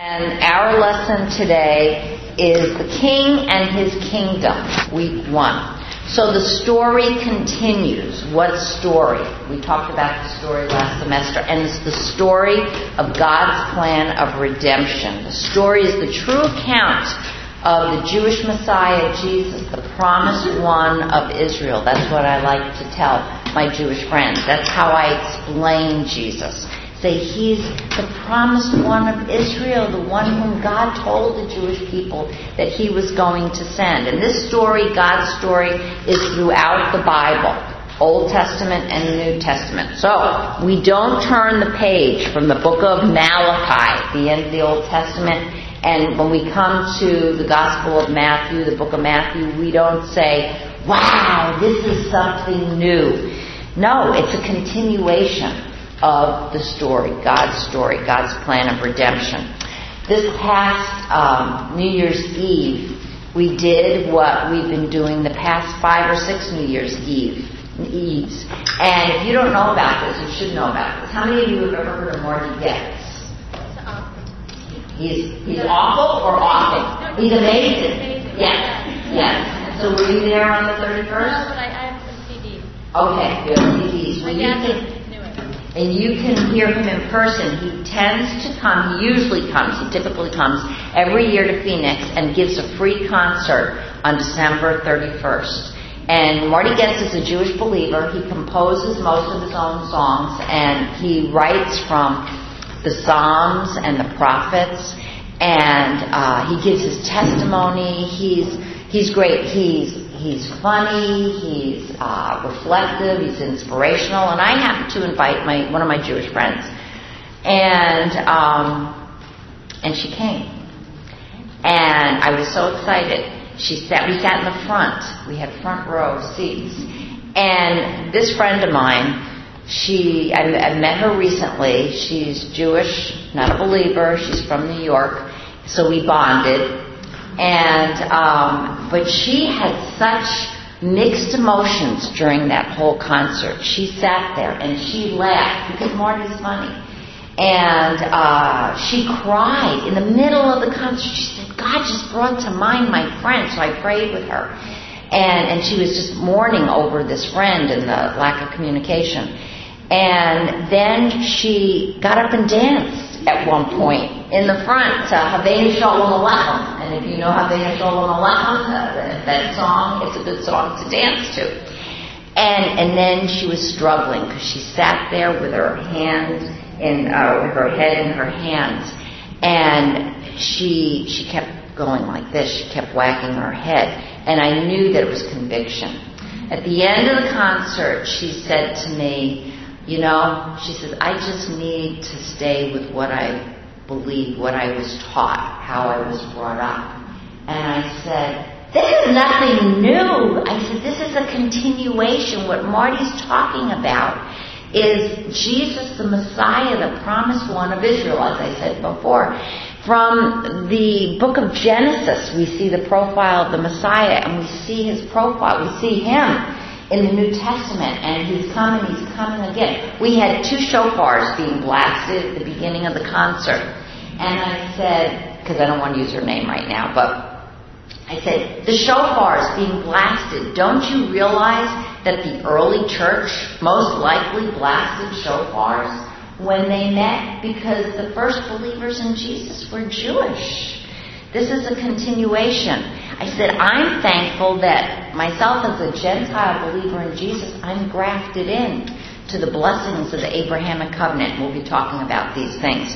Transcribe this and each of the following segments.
And our lesson today is the King and His Kingdom, week 1. So the story continues. What story? We talked about the story last semester, and it's the story of God's plan of redemption. The story is the true account of the Jewish Messiah, Jesus, the promised one of Israel. That's what I like to tell my Jewish friends. That's how I explain Jesus. Say, He's the promised one of Israel, the one whom God told the Jewish people that He was going to send. And this story, God's story, is throughout the Bible, Old Testament and New Testament. So, we don't turn the page from the book of Malachi, the end of the Old Testament, and when we come to the Gospel of Matthew, the book of Matthew, we don't say, wow, this is something new. No, it's a continuation of the story, God's plan of redemption. This past New Year's Eve, we did what we've been doing the past 5 or 6 New Year's Eves. And if you don't know about this, you should know about this. How many of you have ever heard of Marty Goetz? He's awful or awesome? He's amazing. Yes. So were you there on the 31st? No, but I have some CDs. Okay, good CDs. My dad knew it. And you can hear him in person. He typically comes every year to Phoenix and gives a free concert on December 31st. And Marty Goetz is a Jewish believer. He composes most of his own songs, and he writes from the Psalms and the prophets, and he gives his testimony. He's great. He's funny, he's reflective, he's inspirational, and I happened to invite one of my Jewish friends, and she came, and I was so excited. We sat in the front. We had front row seats, and this friend of mine, I met her recently. She's Jewish, not a believer. She's from New York, so we bonded. And but she had such mixed emotions during that whole concert. She sat there and she laughed because Marty's funny. And she cried in the middle of the concert. She said, God just brought to mind my friend. So I prayed with her. And she was just mourning over this friend and the lack of communication. And then she got up and danced at one point in the front to Haveni Shalom Aleichem. And if you know Haveni Shalom Aleichem, that song, it's a good song to dance to. And then she was struggling because she sat there with her hand with her head in her hands, and she kept going like this. She kept wagging her head, and I knew that it was conviction. At the end of the concert, she said to me, she says, I just need to stay with what I believe, what I was taught, how I was brought up. And I said, this is nothing new. I said, this is a continuation. What Marty's talking about is Jesus, the Messiah, the promised one of Israel, as I said before. From the book of Genesis, we see the profile of the Messiah, and we see his profile. We see him in the New Testament, and he's coming again. We had 2 shofars being blasted at the beginning of the concert. And I said, because I don't want to use her name right now, but I said, the shofars being blasted, don't you realize that the early church most likely blasted shofars when they met? Because the first believers in Jesus were Jewish. This is a continuation. I said, I'm thankful that myself as a Gentile believer in Jesus, I'm grafted in to the blessings of the Abrahamic covenant. We'll be talking about these things.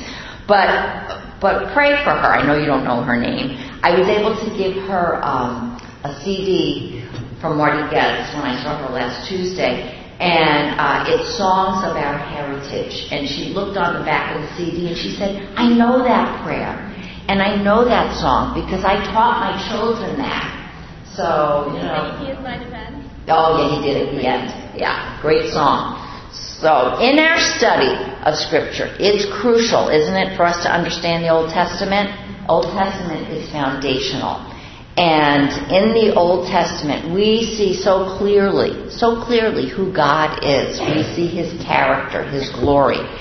But pray for her. I know you don't know her name. I was able to give her a CD from Marty Goetz when I saw her last Tuesday. And it's songs of our heritage. And she looked on the back of the CD and she said, I know that prayer. And I know that song because I taught my children that. So, He is my defense. Oh, yeah, he did at the end. Yeah, great song. So, in our study of Scripture, it's crucial, isn't it, for us to understand the Old Testament? Old Testament is foundational. And in the Old Testament, we see so clearly who God is. We see His character, His glory.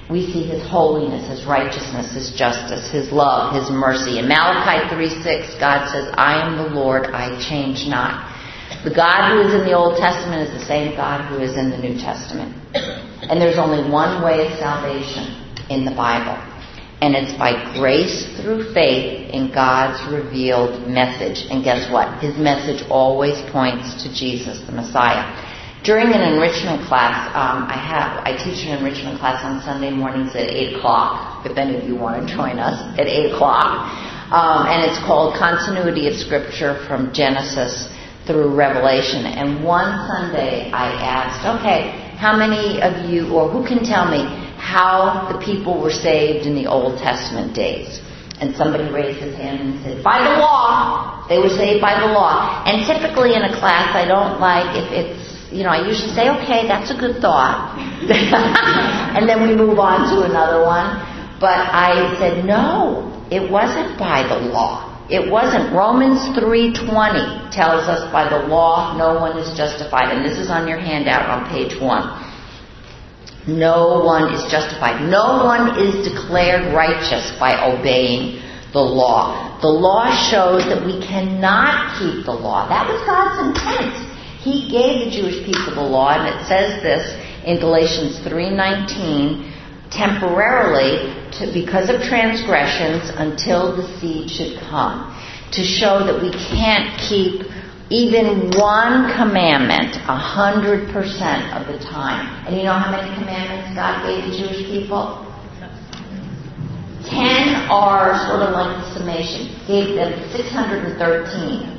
We see His holiness, His righteousness, His justice, His love, His mercy. In Malachi 3:6, God says, I am the Lord, I change not. The God who is in the Old Testament is the same God who is in the New Testament. And there's only one way of salvation in the Bible. And it's by grace through faith in God's revealed message. And guess what? His message always points to Jesus, the Messiah. During an enrichment class, I teach an enrichment class on Sunday mornings at 8 o'clock, if any of you want to join us, at 8 o'clock. And it's called Continuity of Scripture from Genesis through Revelation. And one Sunday I asked, okay, how many of you, or who can tell me how the people were saved in the Old Testament days? And somebody raised his hand and said, by the law. They were saved by the law. And typically in a class, I don't like if it's, I usually say, okay, that's a good thought. And then we move on to another one. But I said, no, it wasn't by the law. It wasn't. Romans 3:20 tells us by the law no one is justified. And this is on your handout on page 1. No one is justified. No one is declared righteous by obeying the law. The law shows that we cannot keep the law. That was God's intent. He gave the Jewish people the law, and it says this in Galatians 3:19, temporarily, because of transgressions, until the seed should come, to show that we can't keep even one commandment 100% of the time. And you know how many commandments God gave the Jewish people? 10 are sort of like the summation. Gave them 613.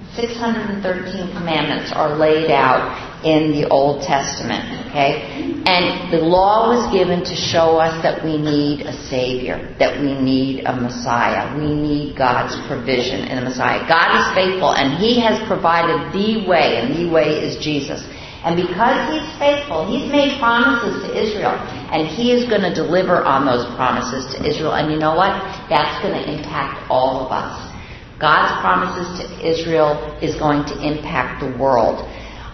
613 commandments are laid out in the Old Testament, okay? And the law was given to show us that we need a Savior, that we need a Messiah. We need God's provision in a Messiah. God is faithful, and He has provided the way, and the way is Jesus. And because He's faithful, He's made promises to Israel, and He is going to deliver on those promises to Israel. And you know what? That's going to impact all of us. God's promises to Israel is going to impact the world.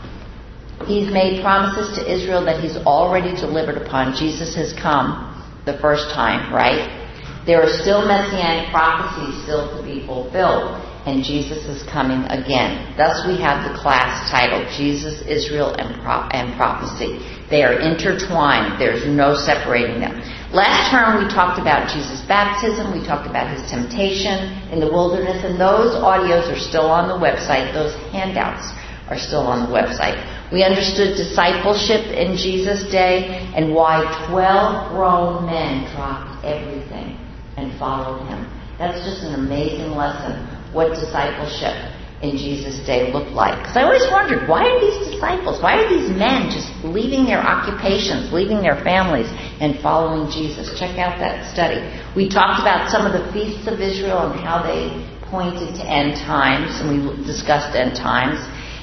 He's made promises to Israel that He's already delivered upon. Jesus has come the first time, right? There are still messianic prophecies still to be fulfilled, and Jesus is coming again. Thus we have the class titled Jesus, Israel, and Prophecy. They are intertwined. There's no separating them. Last term we talked about Jesus' baptism. We talked about His temptation in the wilderness, and those audios are still on the website. Those handouts are still on the website. We understood discipleship in Jesus' day and why 12 grown men dropped everything and followed Him. That's just an amazing lesson, what discipleship in Jesus' day looked like. Because I always wondered, why are these disciples, why are these men just leaving their occupations, leaving their families, and following Jesus? Check out that study. We talked about some of the feasts of Israel and how they pointed to end times, and we discussed end times.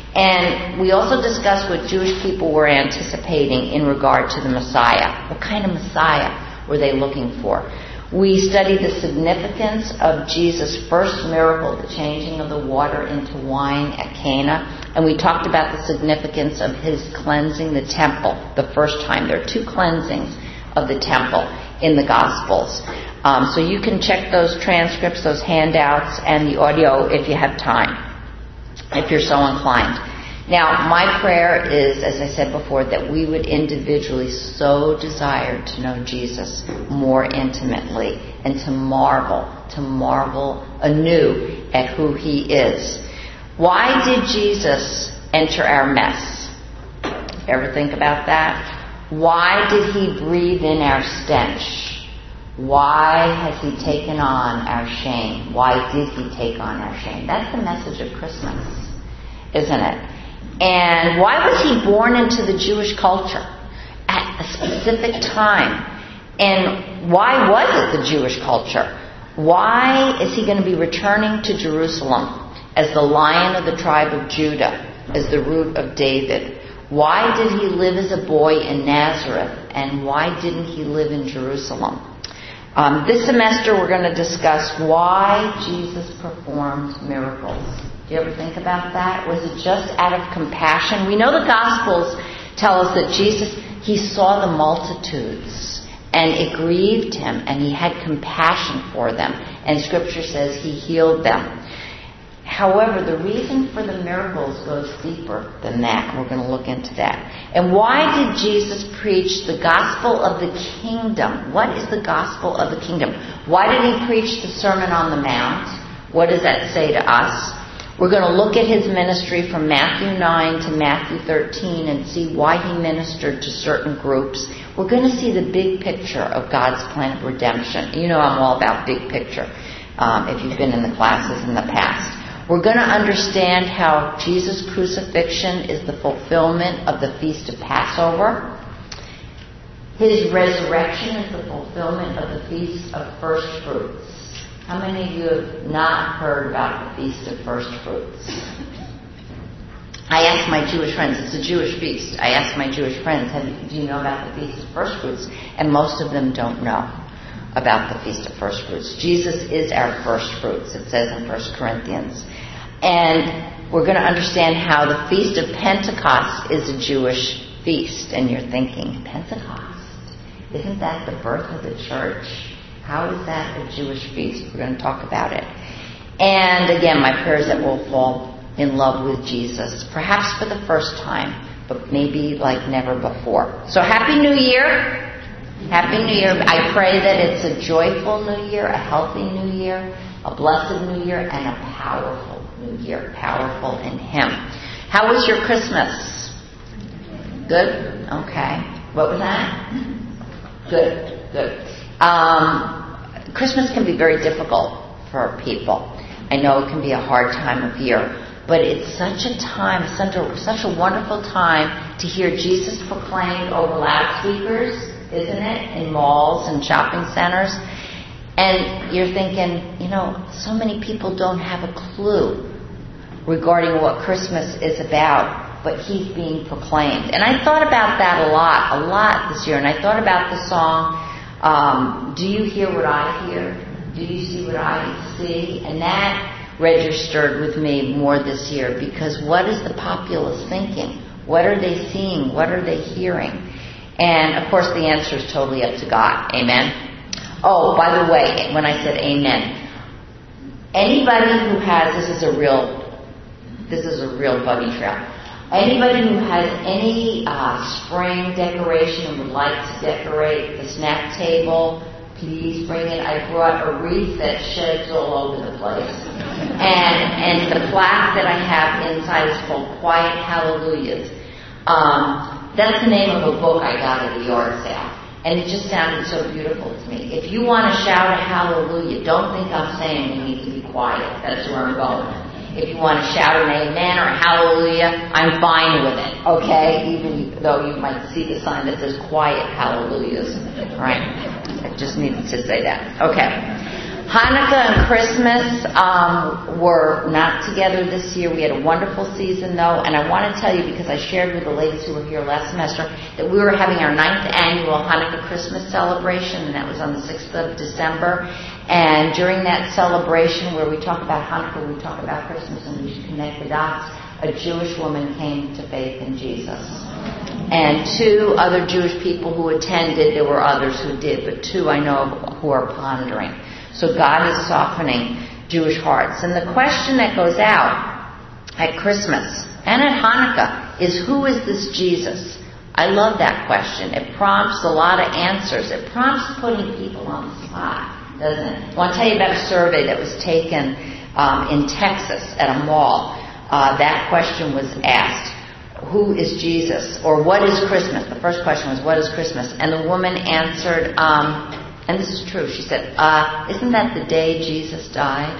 And we also discussed what Jewish people were anticipating in regard to the Messiah. What kind of Messiah were they looking for? We studied the significance of Jesus' first miracle, the changing of the water into wine at Cana. And we talked about the significance of His cleansing the temple the first time. There are 2 cleansings of the temple in the Gospels. So you can check those transcripts, those handouts, and the audio if you have time, if you're so inclined. Now, my prayer is, as I said before, that we would individually so desire to know Jesus more intimately and to marvel anew at who He is. Why did Jesus enter our mess? Ever think about that? Why did He breathe in our stench? Why has He taken on our shame? Why did He take on our shame? That's the message of Christmas, isn't it? And why was He born into the Jewish culture at a specific time? And why was it the Jewish culture? Why is He going to be returning to Jerusalem as the Lion of the tribe of Judah, as the root of David? Why did He live as a boy in Nazareth? And why didn't He live in Jerusalem? This semester we're going to discuss why Jesus performed miracles. Do you ever think about that? Was it just out of compassion? We know the Gospels tell us that Jesus, He saw the multitudes And it grieved him, and he had compassion for them. And Scripture says he healed them. However, the reason for the miracles goes deeper than that. We're going to look into that. And why did Jesus preach the gospel of the kingdom? What is the gospel of the kingdom? Why did he preach the Sermon on the Mount? What does that say to us? We're going to look at his ministry from Matthew 9 to Matthew 13 and see why he ministered to certain groups. We're going to see the big picture of God's plan of redemption. You know I'm all about big picture if you've been in the classes in the past. We're going to understand how Jesus' crucifixion is the fulfillment of the Feast of Passover. His resurrection is the fulfillment of the Feast of First Fruits. How many of you have not heard about the Feast of First Fruits? I asked my Jewish friends, it's a Jewish feast. I asked my Jewish friends, do you know about the Feast of First Fruits? And most of them don't know about the Feast of First Fruits. Jesus is our first fruits, it says in 1 Corinthians. And we're going to understand how the Feast of Pentecost is a Jewish feast. And you're thinking, Pentecost? Isn't that the birth of the church? How is that a Jewish feast? We're going to talk about it. And again, my prayer is that we'll fall in love with Jesus, perhaps for the first time, but maybe like never before. So Happy New Year! Happy New Year. I pray that it's a joyful New Year, a healthy New Year, a blessed New Year, and a powerful New Year, powerful in Him. How was your Christmas? Good? Okay. What was that? Good. Christmas can be very difficult for people. I know it can be a hard time of year, but it's such a time, such a wonderful time to hear Jesus proclaimed over loudspeakers, isn't it? In malls and shopping centers. And you're thinking, so many people don't have a clue regarding what Christmas is about, but He's being proclaimed. And I thought about that a lot this year. And I thought about the song, Do You Hear What I Hear? Do You See What I See? And that registered with me more this year, because what is the populace thinking? What are they seeing? What are they hearing? And of course the answer is totally up to God. Amen? Oh, by the way, when I said amen, anybody who has, this is a real bunny trail. Anybody who has any spring decoration and would like to decorate the snack table, please bring it. I brought a wreath that sheds all over the place. And the plaque that I have inside is called Quiet Hallelujahs. That's the name of a book I got at a yard sale. And it just sounded so beautiful to me. If you want to shout a hallelujah, don't think I'm saying you need to be quiet. That's where I'm going. If you want to shout an amen or a hallelujah, I'm fine with it, okay? Even though you might see the sign that says quiet hallelujahs, right? I just needed to say that. Okay. Hanukkah and Christmas were not together this year. We had a wonderful season, though, and I want to tell you, because I shared with the ladies who were here last semester, that we were having our 9th annual Hanukkah Christmas celebration, and that was on the 6th of December. And during that celebration, where we talk about Hanukkah, we talk about Christmas, and we connect the dots, a Jewish woman came to faith in Jesus. And 2 other Jewish people who attended, there were others who did, but 2 I know of who are pondering. So God is softening Jewish hearts. And the question that goes out at Christmas and at Hanukkah is, who is this Jesus? I love that question. It prompts a lot of answers. It prompts putting people on the spot, doesn't it? I want to tell you about a survey that was taken in Texas at a mall. That question was asked, who is Jesus? Or what is Christmas? The first question was, what is Christmas? And the woman answered, and this is true, she said, isn't that the day Jesus died?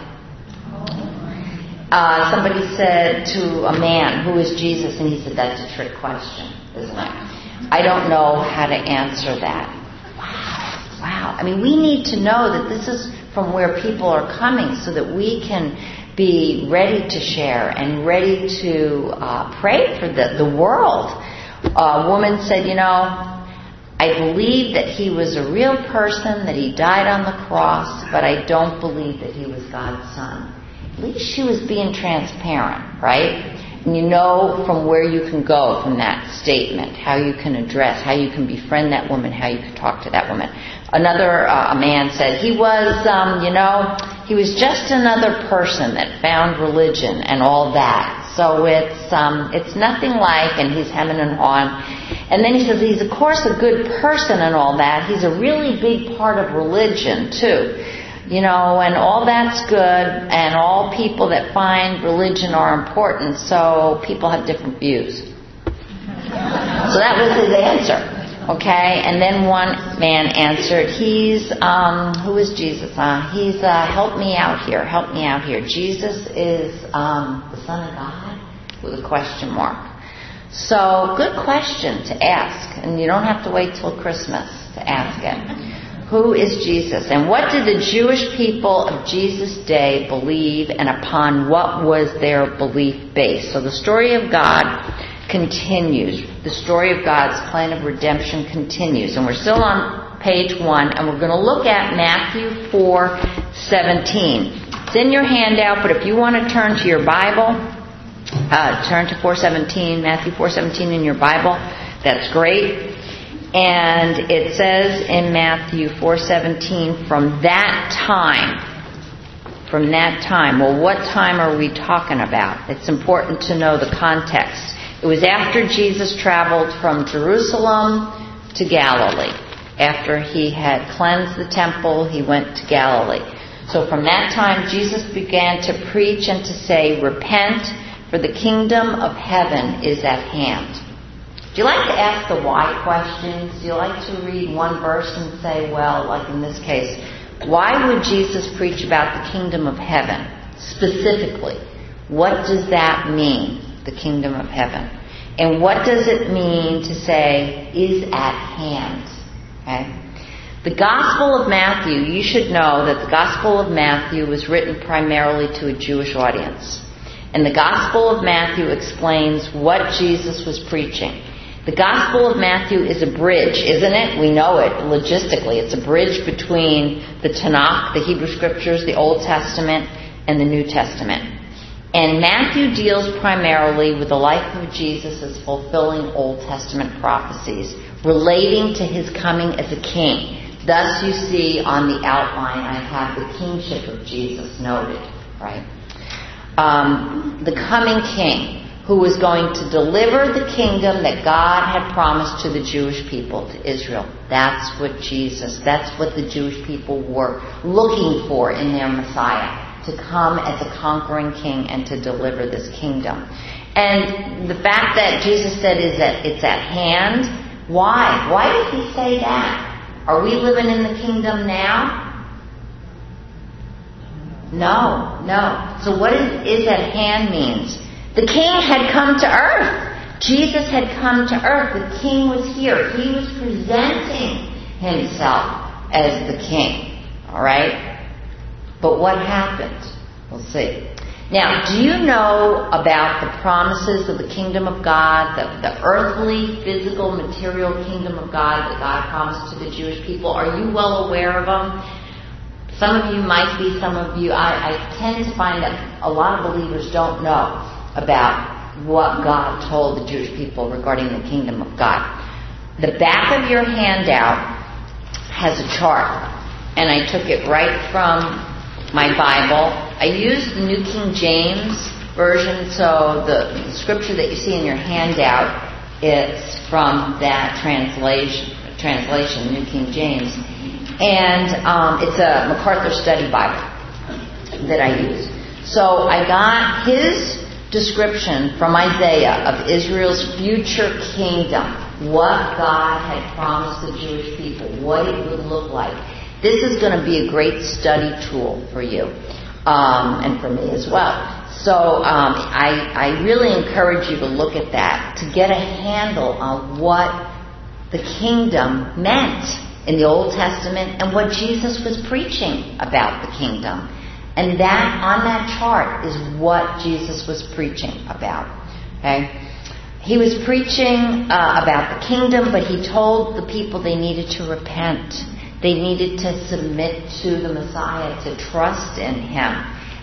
Somebody said to a man, who is Jesus? And he said, that's a trick question, isn't it? I don't know how to answer that. Wow. I mean, we need to know that this is from where people are coming, so that we can be ready to share and ready to pray for the world. A woman said, I believe that He was a real person, that He died on the cross, but I don't believe that He was God's Son. At least she was being transparent, right? And you know from where you can go from that statement, how you can address, how you can befriend that woman, how you can talk to that woman. Another a man said he was, he was just another person that found religion and all that. So it's nothing like, and he's hemming and hawing. And then he says he's of course a good person and all that. He's a really big part of religion too. And all that's good, and all people that find religion are important, so people have different views. So that was his answer. Okay, and then one man answered, who is Jesus? He's, help me out here. Jesus is the Son of God? With a question mark. So, good question to ask, and you don't have to wait till Christmas to ask it. Who is Jesus? And what did the Jewish people of Jesus' day believe, and upon what was their belief based? So the story of God continues. The story of God's plan of redemption continues. And we're still on page 1, and we're going to look at Matthew 4:17. It's in your handout, but if you want to turn to your Bible, turn to 4:17, Matthew 4:17 in your Bible. That's great. And it says in Matthew 4:17, from that time. Well, what time are we talking about? It's important to know the context. It was after Jesus traveled from Jerusalem to Galilee. After he had cleansed the temple, he went to Galilee. So from that time, Jesus began to preach and to say, repent, for the kingdom of heaven is at hand. Do you like to ask the why questions? Do you like to read one verse and say, well, like in this case, why would Jesus preach about the kingdom of heaven specifically? What does that mean, the kingdom of heaven? And what does it mean to say, is at hand? Okay? The Gospel of Matthew, you should know that the Gospel of Matthew was written primarily to a Jewish audience. And the Gospel of Matthew explains what Jesus was preaching. The Gospel of Matthew is a bridge, isn't it? We know it logistically. It's a bridge between the Tanakh, the Hebrew Scriptures, the Old Testament, and the New Testament. And Matthew deals primarily with the life of Jesus as fulfilling Old Testament prophecies relating to his coming as a king. Thus you see on the outline I have the kingship of Jesus noted, right? The coming king who was going to deliver the kingdom that God had promised to the Jewish people, to Israel. That's what the Jewish people were looking for in their Messiah, to come as a conquering king and to deliver this kingdom. And the fact that Jesus said is that it's at hand, why? Why did he say that? Are we living in the kingdom now? No. So what is at hand means? The king had come to earth. Jesus had come to earth. The king was here. He was presenting himself as the king. All right? But what happened? We'll see. Now, do you know about the promises of the kingdom of God, the earthly, physical, material kingdom of God that God promised to the Jewish people? Are you well aware of them? Some of you might be, some of you, I tend to find that a lot of believers don't know about what God told the Jewish people regarding the kingdom of God. The back of your handout has a chart, and I took it right from my Bible. I used the New King James Version, so the scripture that you see in your handout, it's from that translation, New King James. And it's a MacArthur Study Bible that I use. So I got his description from Isaiah of Israel's future kingdom, what God had promised the Jewish people, what it would look like. This is going to be a great study tool for you, and for me as well. So I really encourage you to look at that, to get a handle on what the kingdom meant in the Old Testament and what Jesus was preaching about the kingdom. And that, on that chart, is what Jesus was preaching about. Okay? He was preaching about the kingdom, but he told the people they needed to repent. They needed to submit to the Messiah, to trust in him.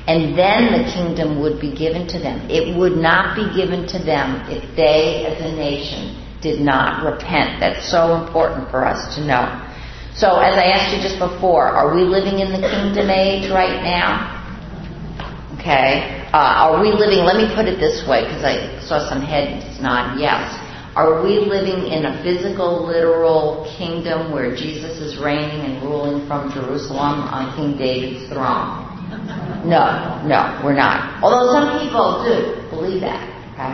And then the kingdom would be given to them. It would not be given to them if they, as a nation, did not repent. That's so important for us to know. So, as I asked you just before, are we living in the kingdom age right now? Okay. Are we living, let me put it this way, because I saw some heads nod yes. Are we living in a physical, literal kingdom where Jesus is reigning and ruling from Jerusalem on King David's throne? No, we're not. Although some people do believe that. Okay?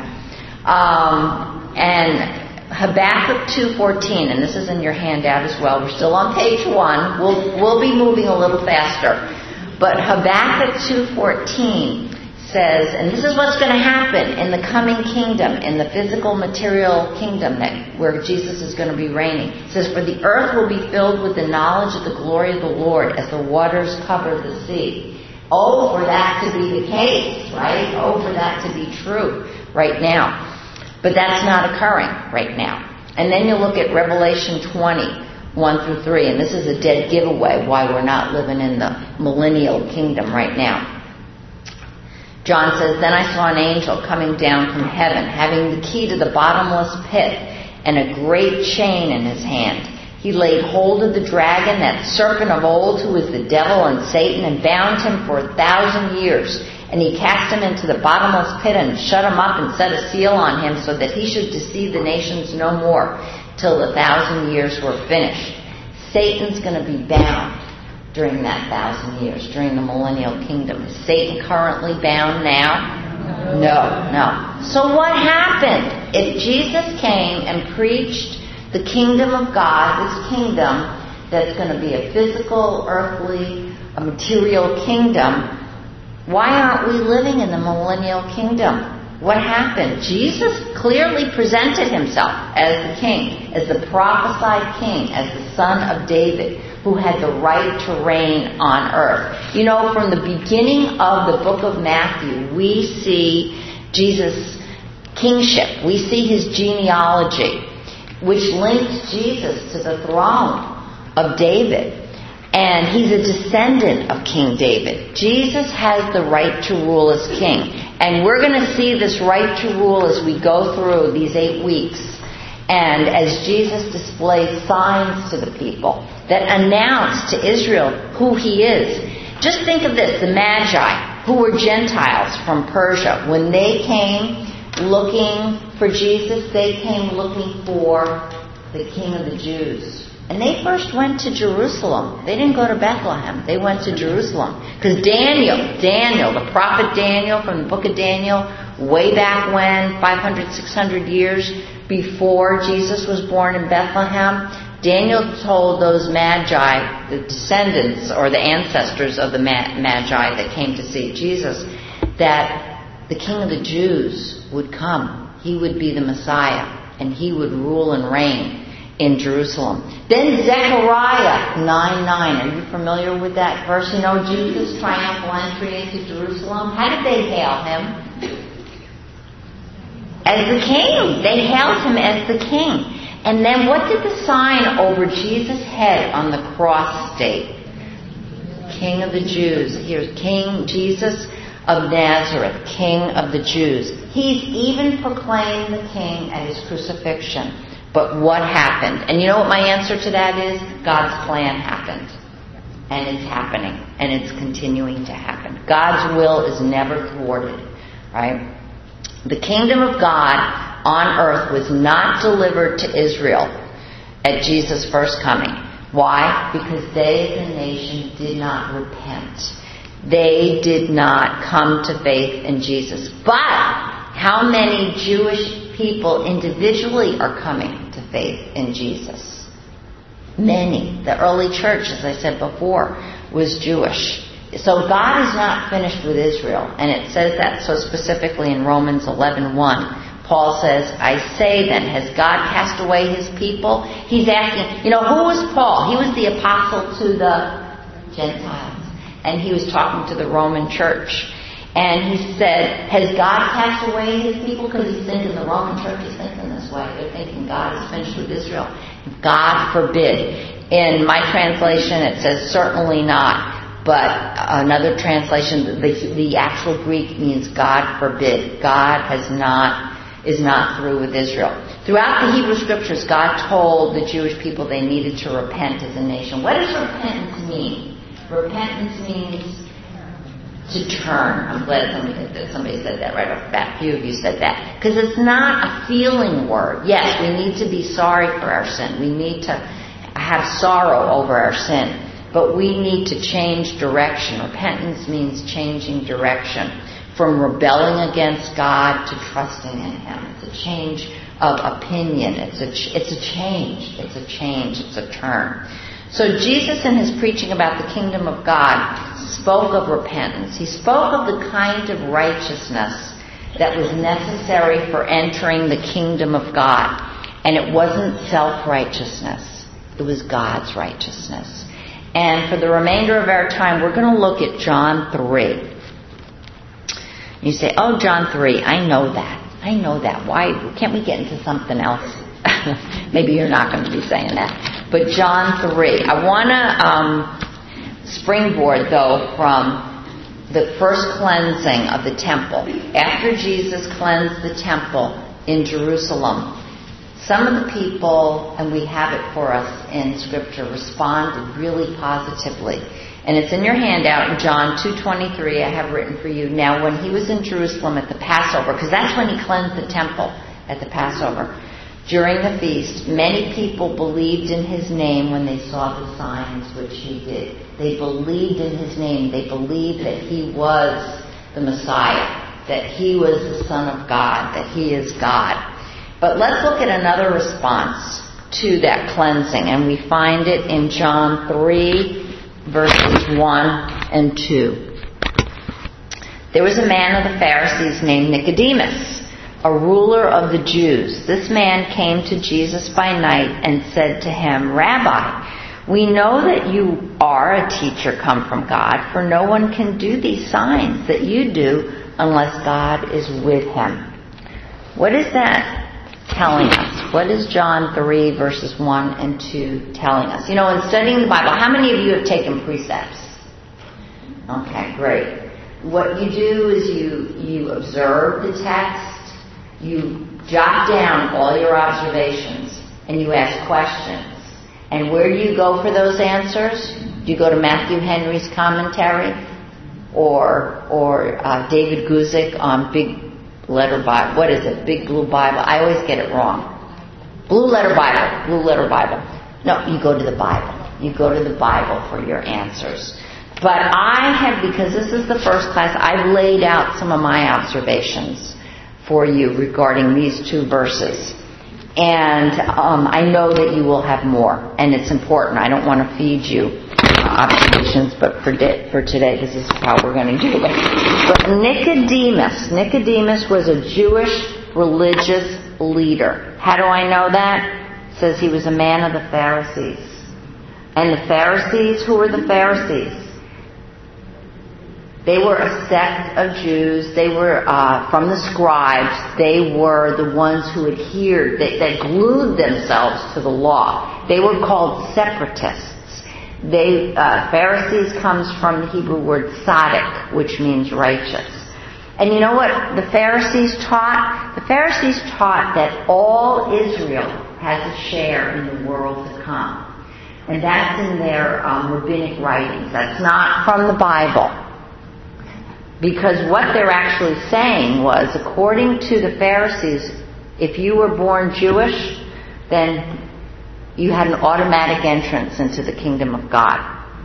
And Habakkuk 2:14, and this is in your handout as well. We're still on page 1. We'll be moving a little faster. But Habakkuk 2:14 says, and this is what's going to happen in the coming kingdom, in the physical material kingdom where Jesus is going to be reigning. It says, for the earth will be filled with the knowledge of the glory of the Lord as the waters cover the sea. Oh, for that to be the case, right? Oh, for that to be true right now. But that's not occurring right now. And then you look at Revelation 20:1-3, and this is a dead giveaway why we're not living in the millennial kingdom right now. John says, then I saw an angel coming down from heaven, having the key to the bottomless pit and a great chain in his hand. He laid hold of the dragon, that serpent of old, who is the devil and Satan, and bound him for 1,000 years. And he cast him into the bottomless pit and shut him up and set a seal on him so that he should deceive the nations no more till the 1,000 years were finished. Satan's going to be bound during that 1,000 years, during the millennial kingdom. Is Satan currently bound now? No. So what happened? If Jesus came and preached the kingdom of God, this kingdom that's going to be a physical, earthly, a material kingdom, why aren't we living in the millennial kingdom? What happened? Jesus clearly presented himself as the king, as the prophesied king, as the son of David, who had the right to reign on earth. You know, from the beginning of the book of Matthew, we see Jesus' kingship. We see his genealogy, which links Jesus to the throne of David. And he's a descendant of King David. Jesus has the right to rule as king. And we're going to see this right to rule as we go through these 8 weeks. And as Jesus displays signs to the people that announce to Israel who he is. Just think of this, the Magi, who were Gentiles from Persia. When they came looking for Jesus, they came looking for the King of the Jews. And they first went to Jerusalem. They didn't go to Bethlehem. They went to Jerusalem. Because Daniel, the prophet Daniel from the book of Daniel, way back when, 500, 600 years before Jesus was born in Bethlehem, Daniel told those Magi, the descendants or the ancestors of the Magi that came to see Jesus, that the King of the Jews would come. He would be the Messiah, and he would rule and reign in Jerusalem. Then Zechariah 9:9. Are you familiar with that verse? You know, Jesus' triumphal entry into Jerusalem. How did they hail him? As the king. They hailed him as the king. And then what did the sign over Jesus' head on the cross state? King of the Jews. Here's King Jesus of Nazareth, King of the Jews. He's even proclaimed the king at his crucifixion. But what happened? And you know what my answer to that is? God's plan happened. And it's happening. And it's continuing to happen. God's will is never thwarted. Right? The kingdom of God on earth was not delivered to Israel at Jesus' first coming. Why? Because they as a nation did not repent. They did not come to faith in Jesus. But how many Jewish people individually are coming to faith in Jesus? Many. The early church, as I said before, was Jewish. So God is not finished with Israel. And it says that so specifically in Romans 11:1. Paul says, I say then, has God cast away his people? He's asking, you know, who was Paul? He was the apostle to the Gentiles. And he was talking to the Roman church. And he said, has God cast away his people? Because he's thinking, the Roman church is thinking this way. They're thinking God is finished with Israel. God forbid. In my translation, it says, certainly not. But another translation, the actual Greek means God forbid. God is not through with Israel. Throughout the Hebrew Scriptures, God told the Jewish people they needed to repent as a nation. What does repentance mean? Repentance means to turn. I'm glad somebody said that right off the bat. A few of you said that. Because it's not a feeling word. Yes, we need to be sorry for our sin. We need to have sorrow over our sin. But we need to change direction. Repentance means changing direction. From rebelling against God to trusting in Him. It's a change of opinion. It's a change. It's a change. It's a turn. So Jesus, in his preaching about the kingdom of God, spoke of repentance. He spoke of the kind of righteousness that was necessary for entering the kingdom of God. And it wasn't self-righteousness. It was God's righteousness. And for the remainder of our time, we're going to look at John 3. You say, oh, John 3, I know that. I know that. Why can't we get into something else? Maybe you're not going to be saying that. But John 3. I want to springboard, though, from the first cleansing of the temple. After Jesus cleansed the temple in Jerusalem, some of the people, and we have it for us in Scripture, responded really positively. And it's in your handout in John 2:23. I have written for you. Now, when he was in Jerusalem at the Passover, because that's when he cleansed the temple at the Passover, during the feast, many people believed in his name when they saw the signs which he did. They believed in his name. They believed that he was the Messiah, that he was the Son of God, that he is God. But let's look at another response to that cleansing, and we find it in John 3, verses 1 and 2. There was a man of the Pharisees named Nicodemus, a ruler of the Jews. This man came to Jesus by night and said to him, Rabbi, we know that you are a teacher come from God, for no one can do these signs that you do unless God is with him. What is that telling us? What is John 3 verses 1 and 2 telling us? You know, in studying the Bible, how many of you have taken precepts? Okay, great. What you do is you observe the text, you jot down all your observations, and you ask questions. And where do you go for those answers? Do you go to Matthew Henry's commentary? Or David Guzik on Big Letter Bible. What is it? Big Blue Bible. I always get it wrong. Blue Letter Bible. Blue Letter Bible. No, you go to the Bible. You go to the Bible for your answers. But I have, because this is the first class, I've laid out some of my observations for you regarding these two verses. And I know that you will have more. And it's important. I don't want to feed you observations, but for today, this is how we're going to do it. But Nicodemus was a Jewish religious leader. How do I know that? It says he was a man of the Pharisees. And the Pharisees, who were the Pharisees? They were a sect of Jews. They were from the scribes. They were the ones who adhered. They glued themselves to the law. They were called separatists. Pharisees comes from the Hebrew word tzaddik, which means righteous. And you know what the Pharisees taught? The Pharisees taught that all Israel has a share in the world to come. And that's in their rabbinic writings. That's not from the Bible. Because what they're actually saying was, according to the Pharisees, if you were born Jewish, then you had an automatic entrance into the kingdom of God.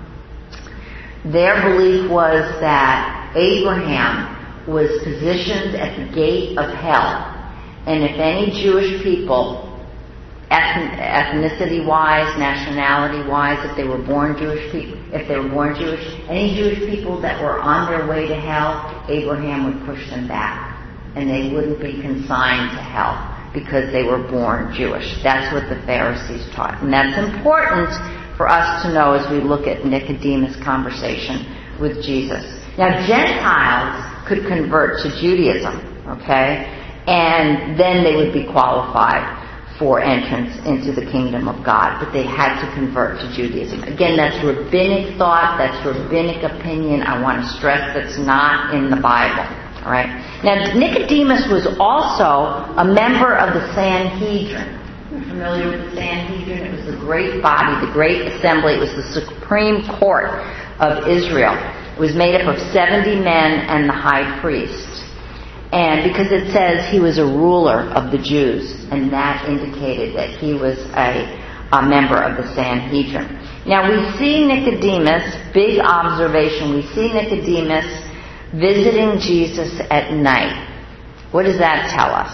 Their belief was that Abraham was positioned at the gate of hell. And if any Jewish people, ethnicity-wise, nationality-wise, if they were born Jewish, any Jewish people that were on their way to hell, Abraham would push them back. And they wouldn't be consigned to hell because they were born Jewish. That's what the Pharisees taught. And that's important for us to know as we look at Nicodemus' conversation with Jesus. Now, Gentiles could convert to Judaism, okay? And then they would be qualified for entrance into the kingdom of God, but they had to convert to Judaism. Again, that's rabbinic thought, that's rabbinic opinion. I want to stress that's not in the Bible. All right. Now, Nicodemus was also a member of the Sanhedrin. You're familiar with the Sanhedrin? It was the great body, the great assembly. It was the supreme court of Israel. It was made up of 70 men and the high priest. And because it says he was a ruler of the Jews, and that indicated that he was a member of the Sanhedrin. Now we see Nicodemus, big observation, we see Nicodemus visiting Jesus at night. What does that tell us?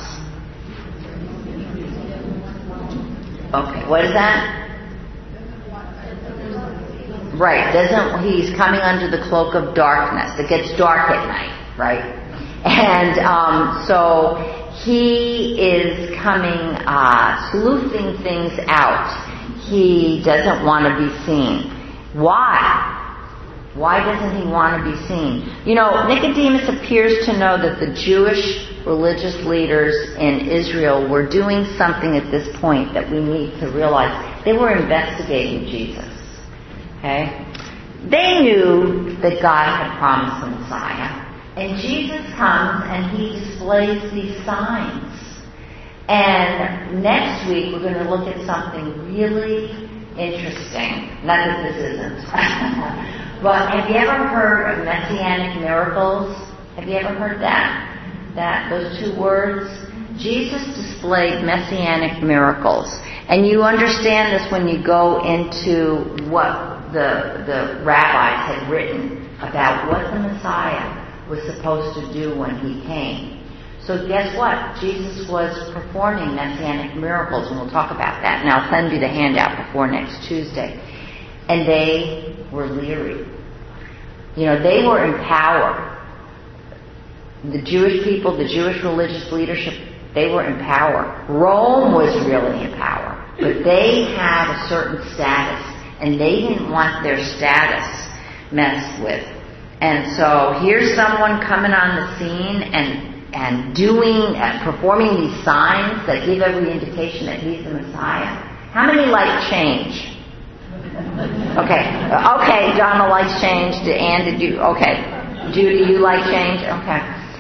Okay, what is that? Right, he's coming under the cloak of darkness. It gets dark at night, right? And so he is coming, sleuthing things out. He doesn't want to be seen. Why? Why doesn't he want to be seen? You know, Nicodemus appears to know that the Jewish religious leaders in Israel were doing something at this point that we need to realize. They were investigating Jesus. Okay? They knew that God had promised the Messiah. And Jesus comes and he displays these signs. And next week we're going to look at something really interesting. Not that this isn't. But have you ever heard of messianic miracles? Have you ever heard that those two words? Jesus displayed messianic miracles. And you understand this when you go into what the rabbis had written about what the Messiah was supposed to do when he came. So guess what? Jesus was performing messianic miracles, and we'll talk about that. And I'll send you the handout before next Tuesday. And they were leery. You know, they were in power. The Jewish people, the Jewish religious leadership, they were in power. Rome was really in power. But they had a certain status, and they didn't want their status messed with. And so here's someone coming on the scene and performing these signs that give every indication that he's the Messiah. How many like change? Okay, Donna likes change. Ann, did you? Okay. Judy, you like change? Okay.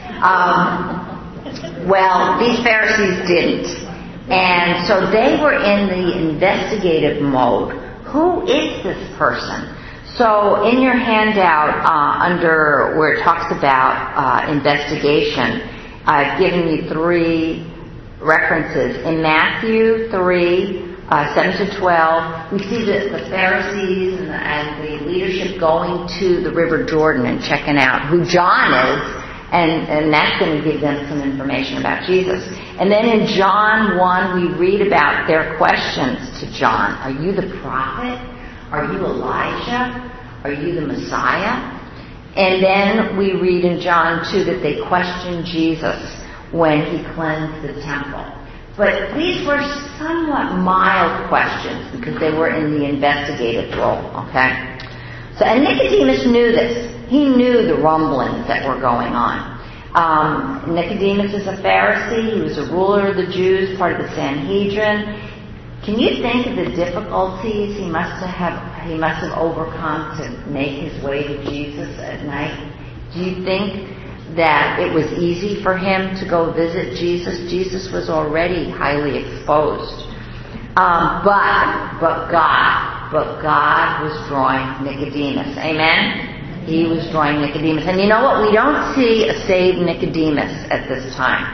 Well, these Pharisees didn't. And so they were in the investigative mode. Who is this person? So in your handout, under where it talks about investigation, I've given you 3 references. In Matthew 3, 7 to 12, we see the Pharisees and the leadership going to the River Jordan and checking out who John is, and that's going to give them some information about Jesus. And then in John 1, we read about their questions to John. Are you the prophet? Are you Elijah? Are you the Messiah? And then we read in John 2 that they questioned Jesus when he cleansed the temple. But these were somewhat mild questions because they were in the investigative role, okay? So, and Nicodemus knew this. He knew the rumblings that were going on. Nicodemus is a Pharisee. He was a ruler of the Jews, part of the Sanhedrin. Can you think of the difficulties he must have overcome to make his way to Jesus at night? Do you think that it was easy for him to go visit Jesus? Jesus was already highly exposed. But God was drawing Nicodemus. Amen? He was drawing Nicodemus. And you know what? We don't see a saved Nicodemus at this time.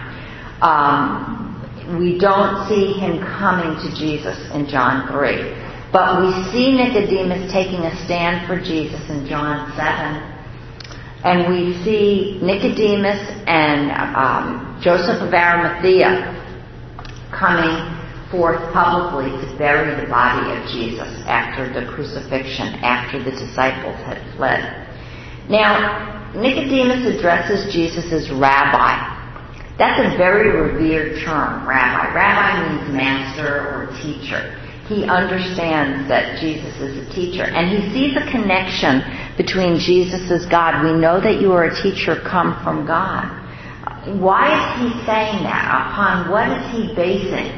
We don't see him coming to Jesus in John 3. But we see Nicodemus taking a stand for Jesus in John 7. And we see Nicodemus and Joseph of Arimathea coming forth publicly to bury the body of Jesus after the crucifixion, after the disciples had fled. Now, Nicodemus addresses Jesus as rabbi. That's a very revered term, rabbi. Rabbi means master or teacher. He understands that Jesus is a teacher. And he sees a connection between Jesus as God. We know that you are a teacher come from God. Why is he saying that? Upon what is he basing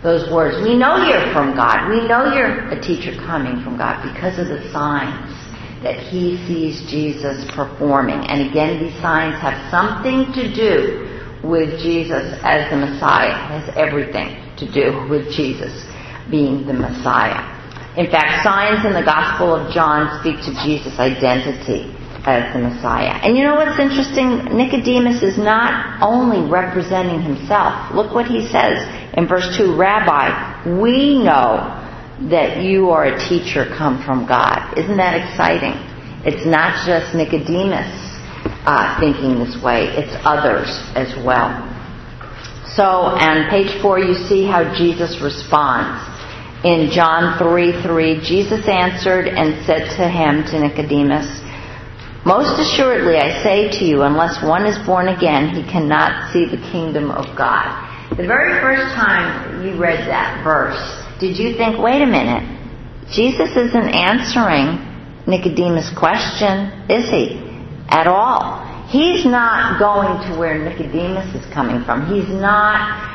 those words. We know you're from God. We know you're a teacher coming from God because of the signs that he sees Jesus performing. And again, these signs have something to do with Jesus as the Messiah. It has everything to do with Jesus being the Messiah. In fact, signs in the Gospel of John speak to Jesus' identity as the Messiah. And you know what's interesting? Nicodemus is not only representing himself. Look what he says in verse 2. Rabbi, we know that you are a teacher come from God. Isn't that exciting? It's not just Nicodemus thinking this way. It's others as well. So on page 4 you see how Jesus responds. In John 3:3, Jesus answered and said to him, to Nicodemus, most assuredly I say to you, unless one is born again, he cannot see the kingdom of God. The very first time you read that verse, did you think, wait a minute, Jesus isn't answering Nicodemus' question, is he? At all. He's not going to where Nicodemus is coming from. He's not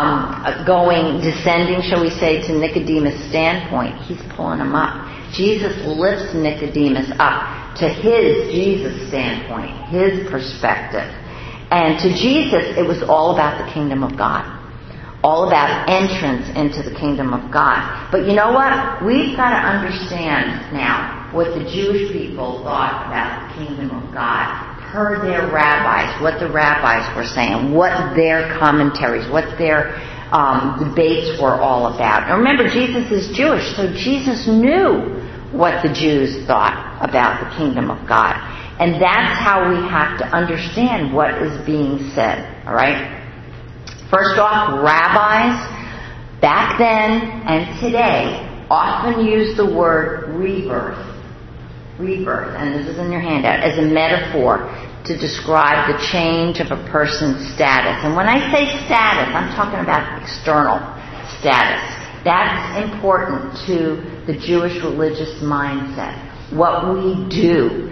descending, shall we say, to Nicodemus' standpoint. He's pulling him up. Jesus lifts Nicodemus up to his Jesus standpoint, his perspective. And to Jesus, it was all about the kingdom of God. All about entrance into the kingdom of God. But you know what? We've got to understand now what the Jewish people thought about the kingdom of God. Per their rabbis, what the rabbis were saying, what their commentaries, what their debates were all about. And remember, Jesus is Jewish, so Jesus knew what the Jews thought about the kingdom of God. And that's how we have to understand what is being said. All right? First off, rabbis back then and today often use the word rebirth, and this is in your handout, as a metaphor to describe the change of a person's status. And when I say status, I'm talking about external status. That's important to the Jewish religious mindset. What we do.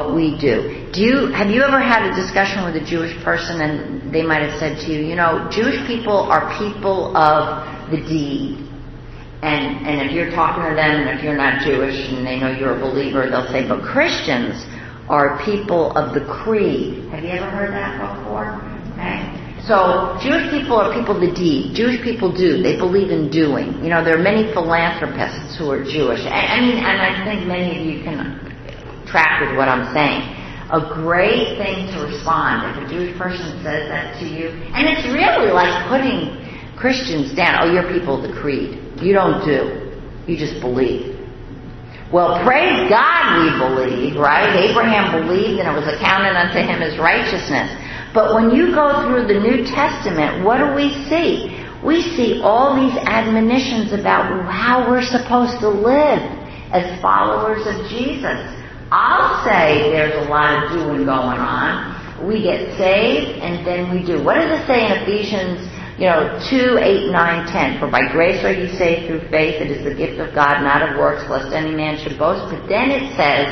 Have you ever had a discussion with a Jewish person and they might have said to you, you know, Jewish people are people of the deed. And if you're talking to them, and if you're not Jewish and they know you're a believer, they'll say, but Christians are people of the creed. Have you ever heard that before? Okay. So Jewish people are people of the deed. Jewish people do. They believe in doing. You know, there are many philanthropists who are Jewish. And I think many of you can track with what I'm saying. A great thing to respond if a Jewish person says that to you. And it's really like putting Christians down. Oh, you're people of the creed. You don't do. You just believe. Well, praise God we believe, right? Abraham believed and it was accounted unto him as righteousness. But when you go through the New Testament, what do we see? We see all these admonitions about how we're supposed to live as followers of Jesus. I'll say there's a lot of doing going on. We get saved and then we do. What does it say in Ephesians 2, 8, 9, 10? For by grace are ye saved through faith. It is the gift of God, not of works, lest any man should boast. But then it says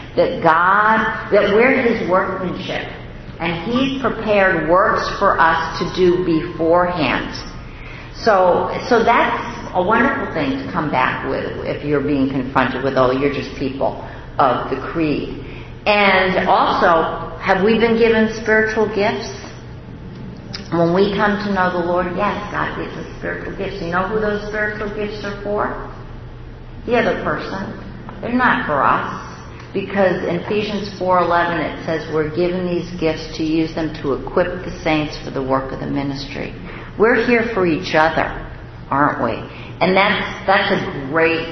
that we're his workmanship. And he's prepared works for us to do beforehand. So that's a wonderful thing to come back with if you're being confronted with, oh, you're just people of the creed. And also, have we been given spiritual gifts? When we come to know the Lord, yes, God gives us spiritual gifts. You know who those spiritual gifts are for? The other person. They're not for us. Because in Ephesians 4:11 it says we're given these gifts to use them to equip the saints for the work of the ministry. We're here for each other, aren't we? And that's a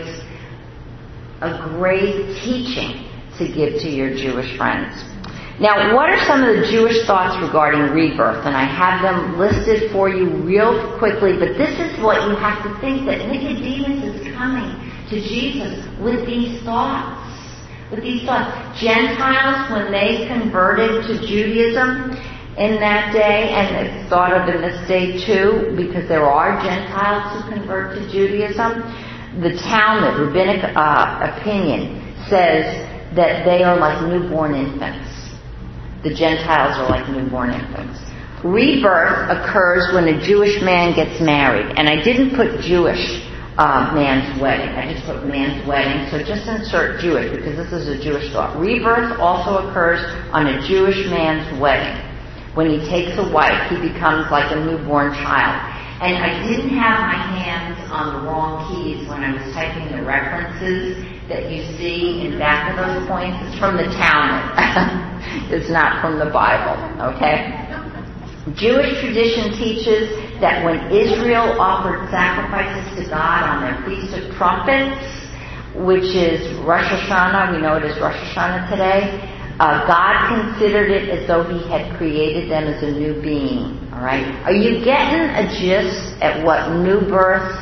great teaching to give to your Jewish friends. Now, what are some of the Jewish thoughts regarding rebirth? And I have them listed for you real quickly, but this is what you have to think, that Nicodemus is coming to Jesus with these thoughts. Gentiles, when they converted to Judaism in that day, and it's thought of in this day too, because there are Gentiles who convert to Judaism, the Talmud, rabbinic opinion, says that they are like newborn infants. The Gentiles are like newborn infants. Rebirth occurs when a Jewish man gets married. And I didn't put Jewish man's wedding. I just put man's wedding. So just insert Jewish because this is a Jewish thought. Rebirth also occurs on a Jewish man's wedding. When he takes a wife, he becomes like a newborn child. And I didn't have my hands on the wrong keys when I was typing the references that you see in back of those points. It's from the Talmud. It's not from the Bible, okay? Jewish tradition teaches that when Israel offered sacrifices to God on their Feast of Trumpets, which is Rosh Hashanah, we know it as Rosh Hashanah today, God considered it as though He had created them as a new being. All right? Are you getting a gist at what new birth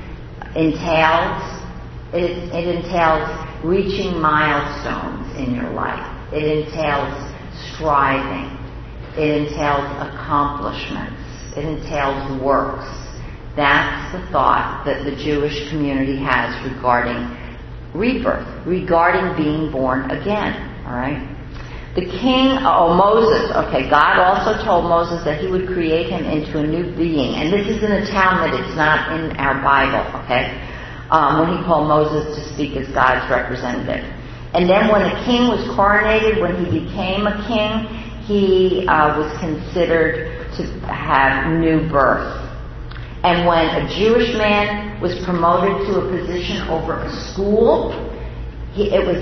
entails? It entails reaching milestones in your life. It entails striving. It entails accomplishments. It entails works. That's the thought that the Jewish community has regarding rebirth, regarding being born again. All right? The king, Moses. Okay, God also told Moses that He would create him into a new being. And this is in the Talmud. It's not in our Bible, okay? When He called Moses to speak as God's representative. And then when a king was coronated, when he became a king, he was considered to have new birth. And when a Jewish man was promoted to a position over a school, he was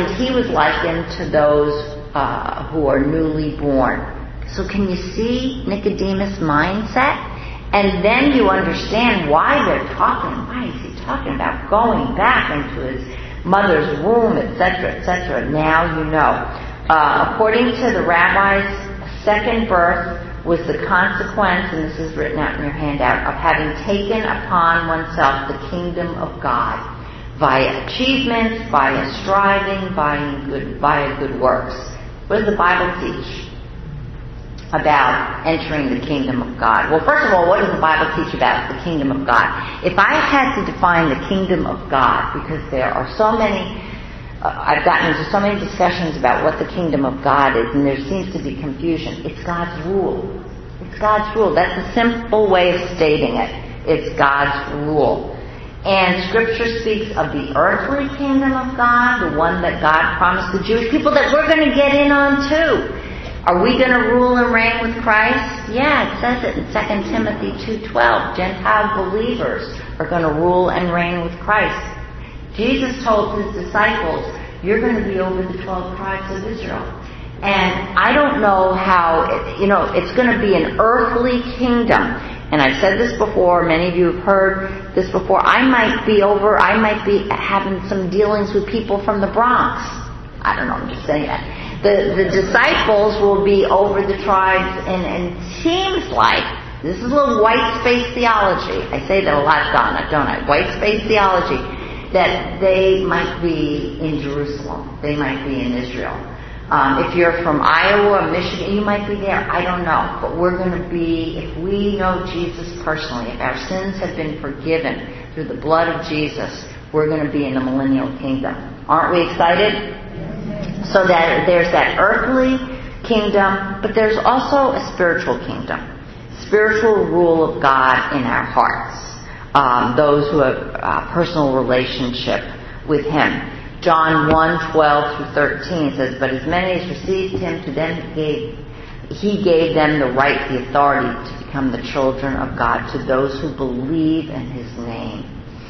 likened to those who are newly born. So can you see Nicodemus' mindset? And then you understand why they're talking. Why is he talking about going back into his mother's womb, etc., etc.? Now you know. According to the rabbis, a second birth was the consequence, and this is written out in your handout, of having taken upon oneself the kingdom of God via achievements, via striving, via good works. What does the Bible teach about entering the kingdom of God? Well, first of all, what does the Bible teach about the kingdom of God? If I had to define the kingdom of God, because there are so many, I've gotten into so many discussions about what the kingdom of God is, and there seems to be confusion. It's God's rule. It's God's rule. That's a simple way of stating it. It's God's rule. And Scripture speaks of the earthly kingdom of God, the one that God promised the Jewish people that we're going to get in on too. Are we going to rule and reign with Christ? Yeah, it says it in 2 Timothy 2:12. Gentile believers are going to rule and reign with Christ. Jesus told His disciples, you're going to be over the 12 tribes of Israel. And I don't know how, it's going to be an earthly kingdom. And I've said this before, many of you have heard this before. I might be having some dealings with people from the Bronx. I don't know, I'm just saying that. The disciples will be over the tribes, and it seems like, this is a little white space theology. I say that a lot, Donna, don't I? White space theology. That they might be in Jerusalem. They might be in Israel. If you're from Iowa or Michigan, you might be there. I don't know. But we're going to be, if we know Jesus personally, if our sins have been forgiven through the blood of Jesus, we're going to be in the millennial kingdom. Aren't we excited? So that there's that earthly kingdom, but there's also a spiritual kingdom. Spiritual rule of God in our hearts. Those who have a personal relationship with Him. John 1:12 through 13 says, but as many as received Him, to them He gave them the right, the authority to become the children of God, to those who believe in His name.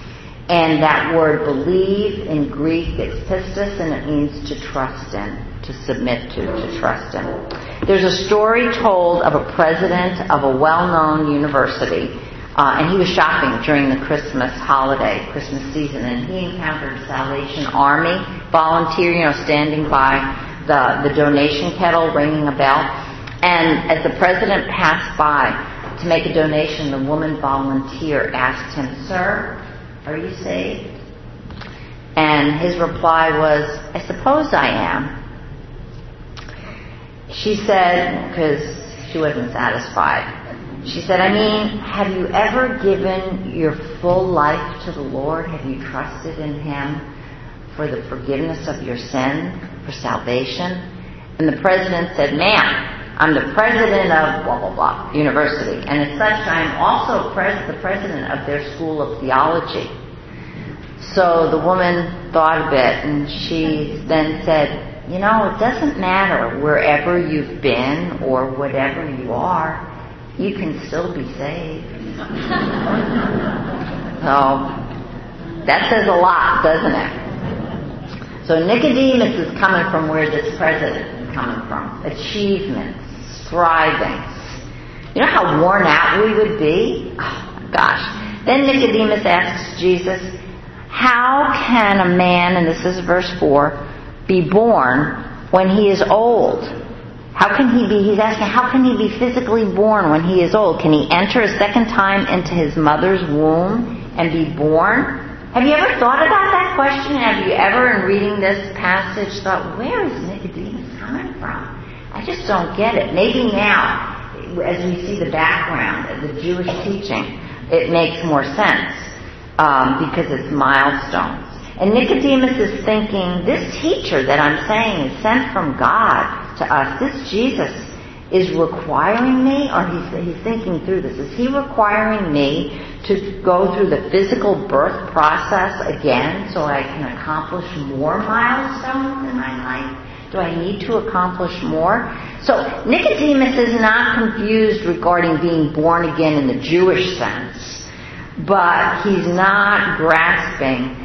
And that word believe in Greek is pistis, and it means to trust in, to submit to trust in. There's a story told of a president of a well-known university, and he was shopping during the Christmas holiday, Christmas season, and he encountered a Salvation Army volunteer, standing by the donation kettle, ringing a bell. And as the president passed by to make a donation, the woman volunteer asked him, "Sir, are you saved?" And his reply was, "I suppose I am." She said, because she wasn't satisfied, she said, have you ever given your full life to the Lord? Have you trusted in Him for the forgiveness of your sin, for salvation? And the president said, "Ma'am, I'm the president of blah, blah, blah, university. And as such, I'm also the president of their school of theology. So the woman thought a bit, and she then said, it doesn't matter wherever you've been or whatever you are, you can still be saved. So that says a lot, doesn't it? So Nicodemus is coming from where this president is coming from. Achievements, striving. You know how worn out we would be? Oh my gosh. Then Nicodemus asks Jesus, how can a man, and this is verse 4, be born when he is old? He's asking, how can he be physically born when he is old? Can he enter a second time into his mother's womb and be born? Have you ever thought about that question? Have you ever, in reading this passage, thought, where is Nicodemus coming from? I just don't get it. Maybe now, as we see the background of the Jewish teaching, it makes more sense because it's milestones. And Nicodemus is thinking, this teacher that I'm saying is sent from God to us, this Jesus is requiring me, or he's thinking through this, is he requiring me to go through the physical birth process again so I can accomplish more milestones in my life? Do I need to accomplish more? So Nicodemus is not confused regarding being born again in the Jewish sense, but he's not grasping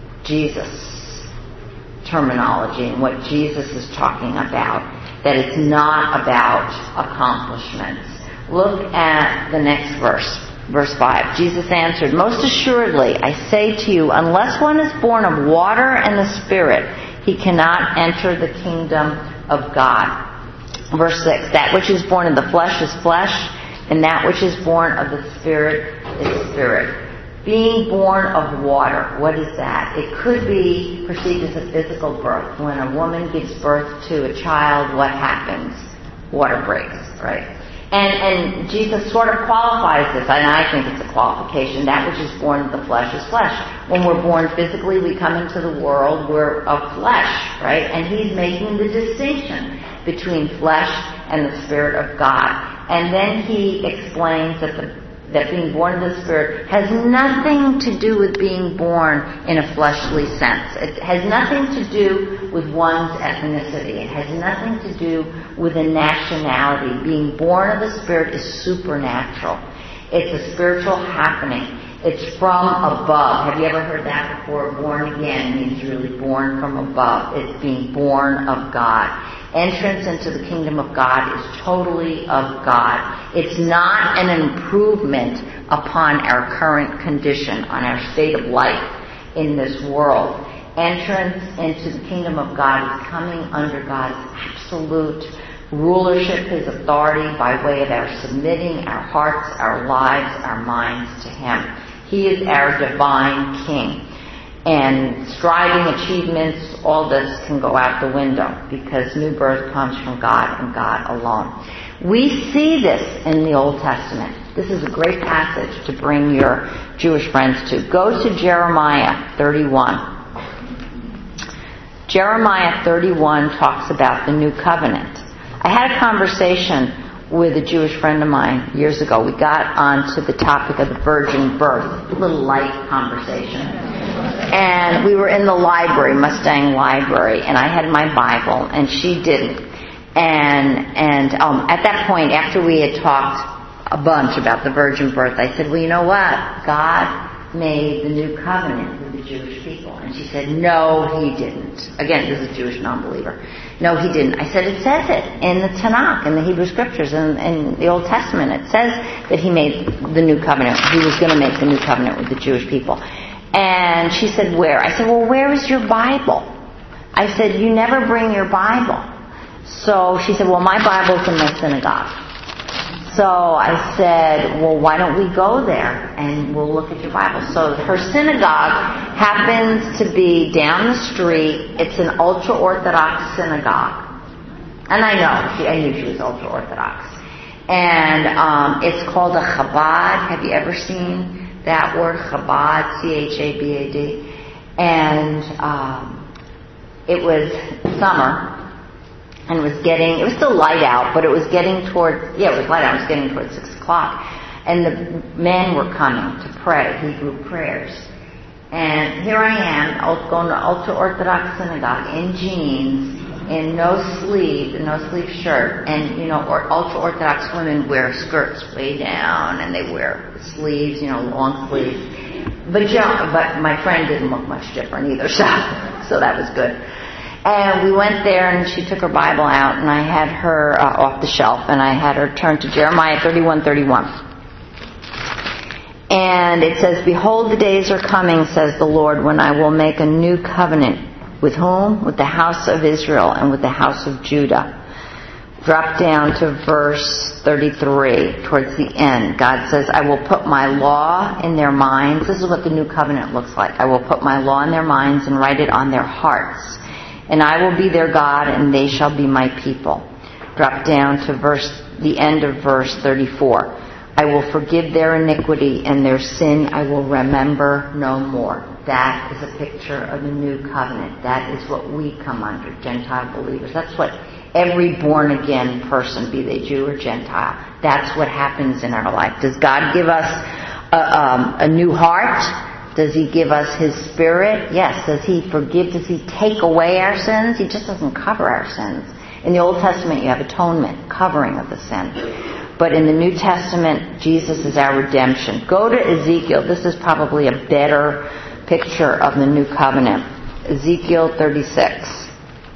Jesus' terminology and what Jesus is talking about, that it's not about accomplishments. Look at the next verse, verse 5. Jesus answered, most assuredly, I say to you, unless one is born of water and the Spirit, he cannot enter the kingdom of God. Verse 6, that which is born of the flesh is flesh, and that which is born of the Spirit is spirit. Being born of water, what is that? It could be perceived as a physical birth. When a woman gives birth to a child, what happens? Water breaks, right? And Jesus sort of qualifies this, and I think it's a qualification. That which is born of the flesh is flesh. When we're born physically, we come into the world, we're of flesh, right? And he's making the distinction between flesh and the Spirit of God. And then he explains that being born of the Spirit has nothing to do with being born in a fleshly sense. It has nothing to do with one's ethnicity. It has nothing to do with a nationality. Being born of the Spirit is supernatural. It's a spiritual happening. It's from above. Have you ever heard that before? Born again means really born from above. It's being born of God. Entrance into the kingdom of God is totally of God. It's not an improvement upon our current condition, on our state of life in this world. Entrance into the kingdom of God is coming under God's absolute rulership, his authority, by way of our submitting our hearts, our lives, our minds to him. He is our divine king. And striving, achievements, all this can go out the window because new birth comes from God and God alone. We see this in the Old Testament. This is a great passage to bring your Jewish friends to. Go to Jeremiah 31. Jeremiah 31 talks about the new covenant. I had a conversation with a Jewish friend of mine years ago. We got onto the topic of the virgin birth, a little light conversation. And we were in the library, Mustang Library, and I had my Bible, and she didn't. And at that point, after we had talked a bunch about the virgin birth, I said, well, you know what? God made the new covenant with the Jewish people. And she said, no, he didn't. Again, this is a Jewish non-believer. No, he didn't. I said, it says it in the Tanakh, in the Hebrew Scriptures, in the Old Testament. It says that he made the new covenant. He was going to make the new covenant with the Jewish people. And she said, where? I said, well, where is your Bible? I said, you never bring your Bible. So she said, well, my Bible's in my synagogue. So I said, well, why don't we go there and we'll look at your Bible. So her synagogue happens to be down the street. It's an ultra-Orthodox synagogue. And I knew she was ultra-Orthodox. And it's called a Chabad. Have you ever seen that word, Chabad, C-H-A-B-A-D? And it was summer, And it was still light out, but it was getting toward 6 o'clock. And the men were coming to pray, Hebrew prayers. And here I am, going to ultra-Orthodox synagogue in jeans, in no sleeve shirt. And, ultra-Orthodox women wear skirts way down, and they wear sleeves, long sleeves. But my friend didn't look much different either, so that was good. And we went there, and she took her Bible out, and I had her off the shelf, and I had her turn to Jeremiah 31:31. And it says, "Behold, the days are coming, says the Lord, when I will make a new covenant." With whom? With the house of Israel and with the house of Judah. Drop down to verse 33, towards the end. God says, "I will put my law in their minds." This is what the new covenant looks like. "I will put my law in their minds and write it on their hearts. And I will be their God, and they shall be my people." Drop down to the end of verse 34. "I will forgive their iniquity, and their sin I will remember no more." That is a picture of the new covenant. That is what we come under, Gentile believers. That's what every born-again person, be they Jew or Gentile, that's what happens in our life. Does God give us a new heart? Does He give us His Spirit? Yes. Does He forgive? Does He take away our sins? He just doesn't cover our sins. In the Old Testament, you have atonement, covering of the sin. But in the New Testament, Jesus is our redemption. Go to Ezekiel. This is probably a better picture of the new covenant. Ezekiel 36.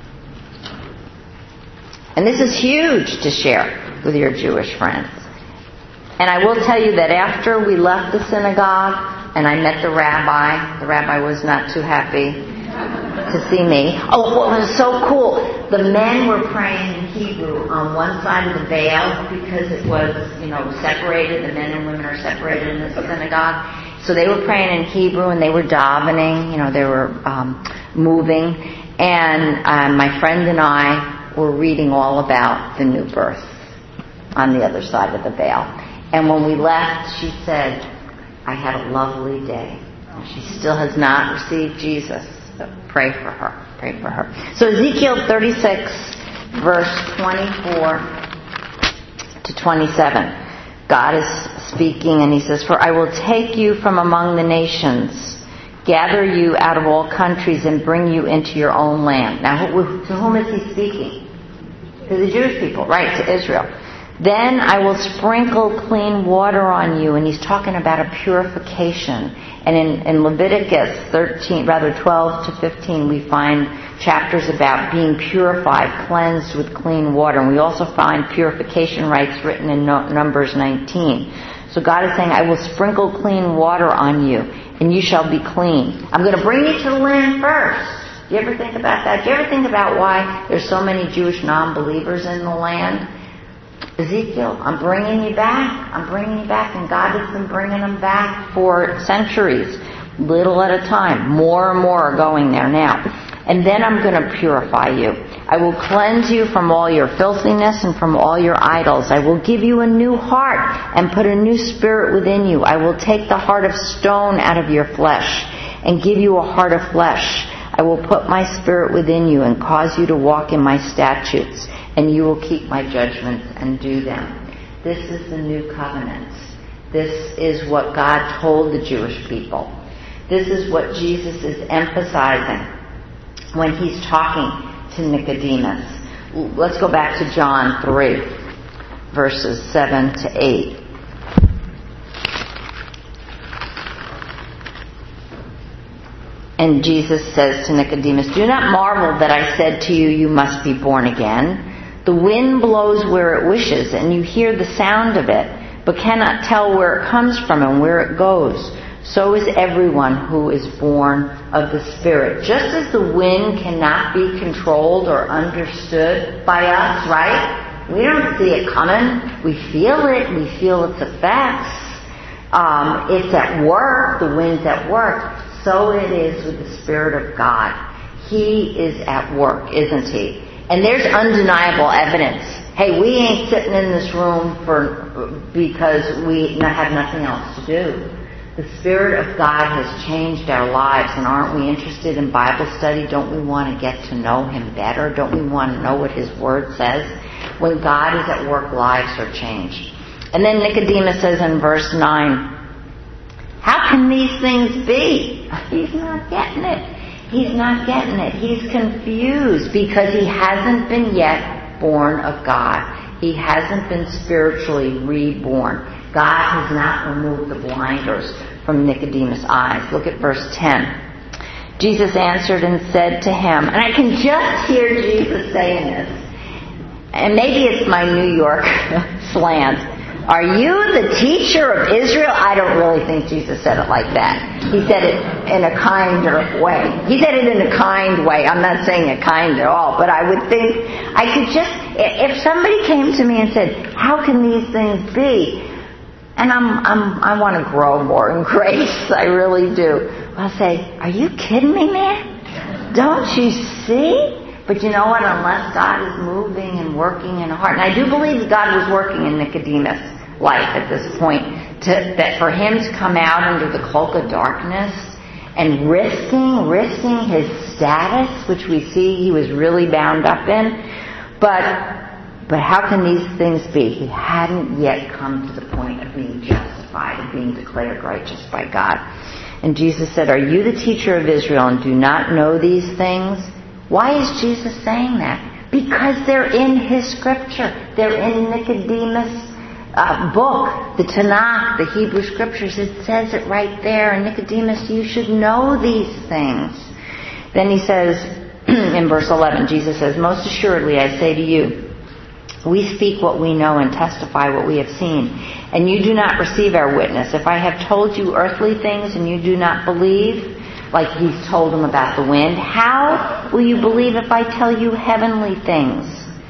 And this is huge to share with your Jewish friends. And I will tell you that after we left the synagogue and I met the rabbi was not too happy to see me. Oh, it was so cool. The men were praying in Hebrew on one side of the veil because it was, separated. The men and women are separated in the synagogue. So they were praying in Hebrew and they were davening. They were moving. And my friend and I were reading all about the new birth on the other side of the veil. And when we left, she said, "I had a lovely day." She still has not received Jesus. So pray for her. Pray for her. So Ezekiel 36, verse 24 to 27. God is speaking and He says, "For I will take you from among the nations, gather you out of all countries, and bring you into your own land." Now, to whom is He speaking? To the Jewish people, right, to Israel. "Then I will sprinkle clean water on you." And He's talking about a purification. And in Leviticus 12 to 15, we find chapters about being purified, cleansed with clean water. And we also find purification rites written in Numbers 19. So God is saying, "I will sprinkle clean water on you, and you shall be clean." I'm going to bring you to the land first. Do you ever think about that? Do you ever think about why there's so many Jewish non-believers in the land? Ezekiel, I'm bringing you back. I'm bringing you back. And God has been bringing them back for centuries, little at a time. More and more are going there now. "And then I'm going to purify you. I will cleanse you from all your filthiness and from all your idols. I will give you a new heart and put a new spirit within you. I will take the heart of stone out of your flesh and give you a heart of flesh. I will put my spirit within you and cause you to walk in my statutes, and you will keep my judgments and do them." This is the new covenant. This is what God told the Jewish people. This is what Jesus is emphasizing when He's talking to Nicodemus. Let's go back to John 3, verses 7 to 8. And Jesus says to Nicodemus, "Do not marvel that I said to you, you must be born again. The wind blows where it wishes, and you hear the sound of it, but cannot tell where it comes from and where it goes. So is everyone who is born of the Spirit." Just as the wind cannot be controlled or understood by us, right? We don't see it coming. We feel it. We feel its effects. It's at work. The wind's at work. So it is with the Spirit of God. He is at work, isn't He? And there's undeniable evidence. Hey, we ain't sitting in this room because we have nothing else to do. The Spirit of God has changed our lives, and aren't we interested in Bible study? Don't we want to get to know Him better? Don't we want to know what His Word says? When God is at work, lives are changed. And then Nicodemus says in verse 9, how can these things be? He's not getting it. He's not getting it. He's confused because he hasn't been yet born of God. He hasn't been spiritually reborn. God has not removed the blinders from Nicodemus' eyes. Look at verse 10. Jesus answered and said to him, and I can just hear Jesus saying this, and maybe it's my New York slant, are you the teacher of Israel? I don't really think Jesus said it like that. He said it in a kinder way. He said it in a kind way. I'm not saying it kind at all, but I would think, I could just, if somebody came to me and said, how can these things be? And I want to grow more in grace. I really do. I'll say, are you kidding me, man? Don't you see? But you know what? Unless God is moving and working in a heart. And I do believe that God was working in Nicodemus' life at this point. That for him to come out into the cloak of darkness and risking his status, which we see he was really bound up in. But how can these things be? He hadn't yet come to the point of being justified and being declared righteous by God. And Jesus said, are you the teacher of Israel and do not know these things? Why is Jesus saying that? Because they're in his scripture. They're in Nicodemus' book, the Tanakh, the Hebrew scriptures. It says it right there. And Nicodemus, you should know these things. Then he says, in verse 11, Jesus says, most assuredly I say to you, we speak what we know and testify what we have seen, and you do not receive our witness. If I have told you earthly things and you do not believe, like he's told them about the wind, how will you believe if I tell you heavenly things?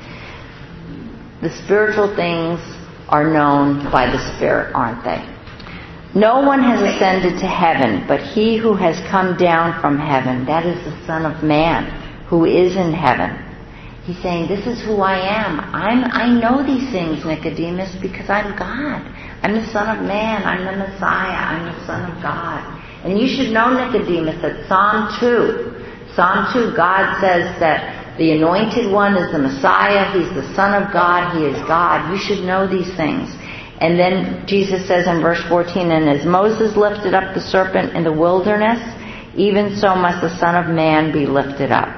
The spiritual things are known by the Spirit, aren't they? No one has ascended to heaven, but he who has come down from heaven, that is the Son of Man, who is in heaven. He's saying, this is who I am. I know these things, Nicodemus, because I'm God. I'm the Son of Man. I'm the Messiah. I'm the Son of God. And you should know, Nicodemus, that Psalm 2, God says that the Anointed One is the Messiah. He's the Son of God. He is God. You should know these things. And then Jesus says in verse 14, and as Moses lifted up the serpent in the wilderness, even so must the Son of Man be lifted up.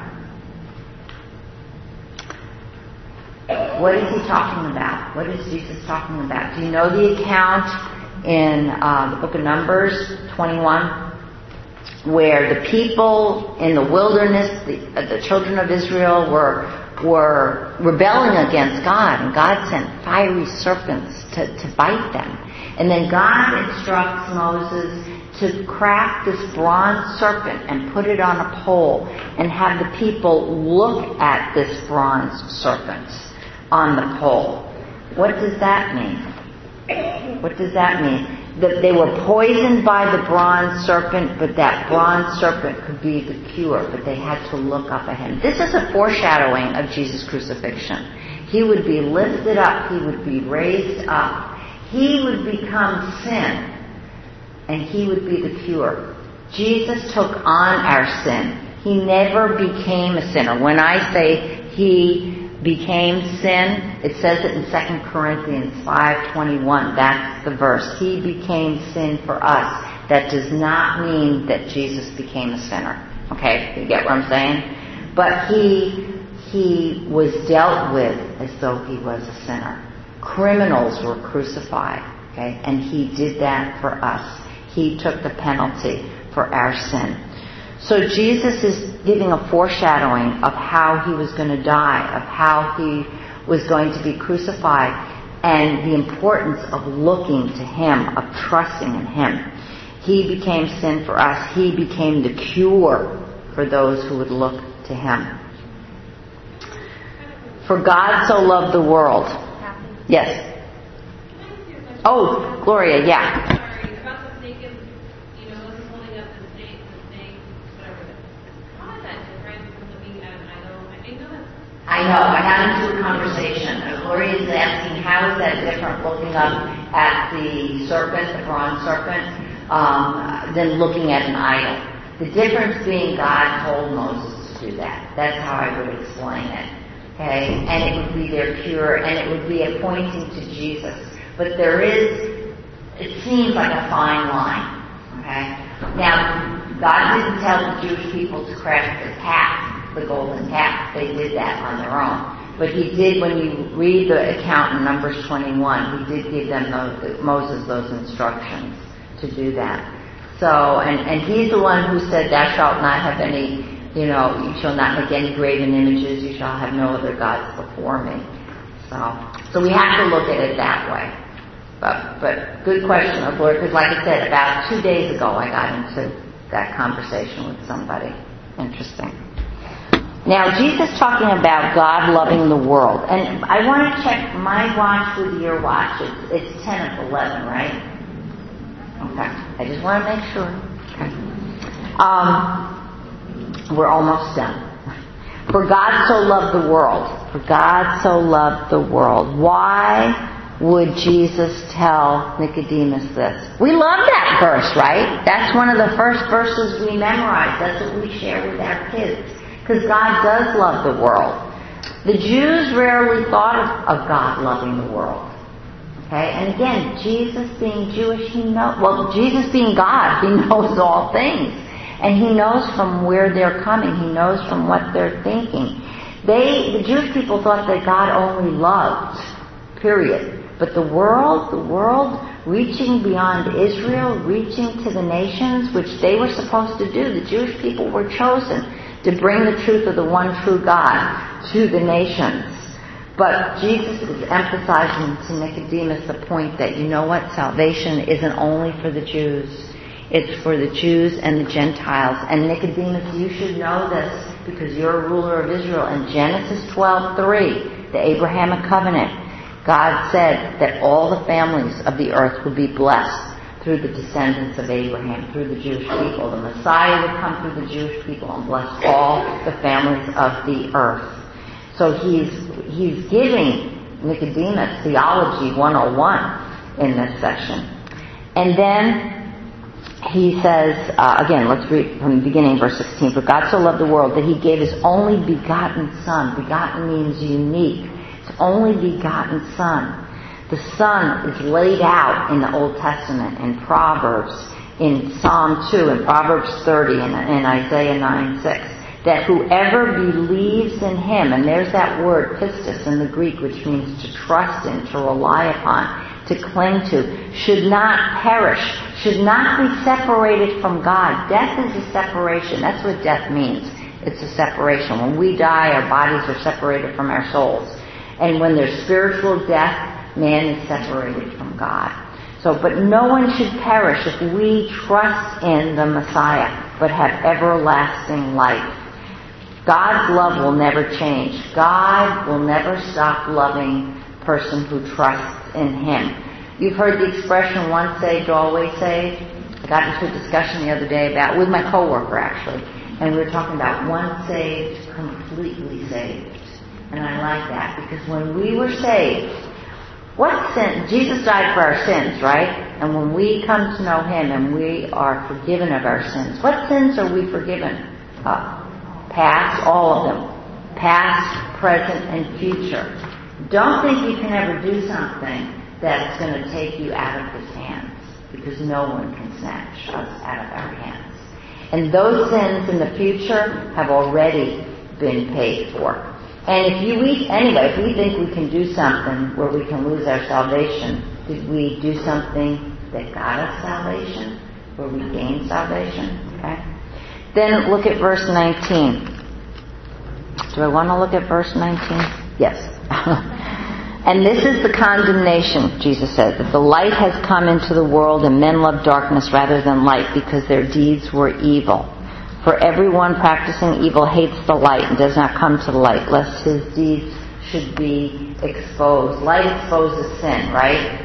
What is he talking about? What is Jesus talking about? Do you know the account in the book of Numbers 21 where the people in the wilderness, the children of Israel were rebelling against God, and God sent fiery serpents to bite them. And then God instructs Moses to craft this bronze serpent and put it on a pole and have the people look at this bronze serpent on the pole. What does that mean? What does that mean? That they were poisoned by the bronze serpent, but that bronze serpent could be the cure, but they had to look up at him. This is a foreshadowing of Jesus' crucifixion. He would be lifted up. He would be raised up. He would become sin, and he would be the cure. Jesus took on our sin. He never became a sinner. When I say he became sin, it says it in 2 Corinthians 5:21. That's the verse. He became sin for us. That does not mean that Jesus became a sinner. Okay, you get what I'm saying? But he was dealt with as though he was a sinner. Criminals were crucified, okay? And he did that for us. He took the penalty for our sin. So Jesus is giving a foreshadowing of how he was going to die, of how he was going to be crucified, and the importance of looking to him, of trusting in him. He became sin for us. He became the cure for those who would look to him. For God so loved the world. Yes. Oh, Gloria, yeah. I know, I got into a conversation. Gloria is asking, how is that different looking up at the serpent, the bronze serpent? than looking at an idol. The difference being God told Moses to do that. That's how I would explain it. Okay? And it would be their cure, and it would be a pointing to Jesus. But there is, it seems like a fine line. Okay? Now, God didn't tell the Jewish people to craft the calf, the golden calf. They did that on their own. But he did, when you read the account in Numbers 21, he did give them Moses those instructions to do that. So, and he's the one who said, thou shalt not have any, you shall not make any graven images, you shall have no other gods before me. So we have to look at it that way. But good question, Lord, because like I said, about 2 days ago I got into that conversation with somebody. Interesting. Now, Jesus talking about God loving the world. And I want to check my watch with your watch. It's 10 of 11, right? Okay. I just want to make sure. Okay. We're almost done. For God so loved the world. For God so loved the world. Why would Jesus tell Nicodemus this? We love that verse, right? That's one of the first verses we memorize. That's what we share with our kids. Because God does love the world. The Jews rarely thought of God loving the world. Okay? And again, Jesus being Jewish, Jesus being God, he knows all things. And he knows from where they're coming. He knows from what they're thinking. The Jewish people thought that God only loved, period. But the world reaching beyond Israel, reaching to the nations, which they were supposed to do. The Jewish people were chosen to bring the truth of the one true God to the nations. But Jesus is emphasizing to Nicodemus the point that, salvation isn't only for the Jews. It's for the Jews and the Gentiles. And Nicodemus, you should know this because you're a ruler of Israel. In Genesis 12:3, the Abrahamic covenant, God said that all the families of the earth would be blessed through the descendants of Abraham, through the Jewish people. The Messiah would come through the Jewish people and bless all the families of the earth. So he's giving Nicodemus Theology 101 in this section. And then he says, again, let's read from the beginning, verse 16. For God so loved the world that he gave his only begotten Son. Begotten means unique. His only begotten Son. The Son is laid out in the Old Testament, in Proverbs, in Psalm 2, in Proverbs 30, and in Isaiah 9:6. That whoever believes in him, and there's that word pistis in the Greek, which means to trust in, to rely upon, to cling to, should not perish, should not be separated from God. Death is a separation. That's what death means. It's a separation. When we die, our bodies are separated from our souls. And when there's spiritual death, man is separated from God. So, but no one should perish if we trust in the Messiah, but have everlasting life. God's love will never change. God will never stop loving the person who trusts in him. You've heard the expression, once saved, always saved. I got into a discussion the other day with my coworker actually, and we were talking about once saved, completely saved. And I like that, because when we were saved, what sin? Jesus died for our sins, right? And when we come to know him and we are forgiven of our sins, what sins are we forgiven of? Past, all of them. Past, present, and future. Don't think you can ever do something that's going to take you out of his hands, because no one can snatch us out of our hands. And those sins in the future have already been paid for. And if we think we can do something where we can lose our salvation, did we do something that got us salvation? Where we gained salvation? Okay. Then look at verse 19. Do I want to look at verse 19? Yes. And this is the condemnation, Jesus said, that the light has come into the world and men love darkness rather than light because their deeds were evil. For everyone practicing evil hates the light and does not come to the light, lest his deeds should be exposed. Light exposes sin, right?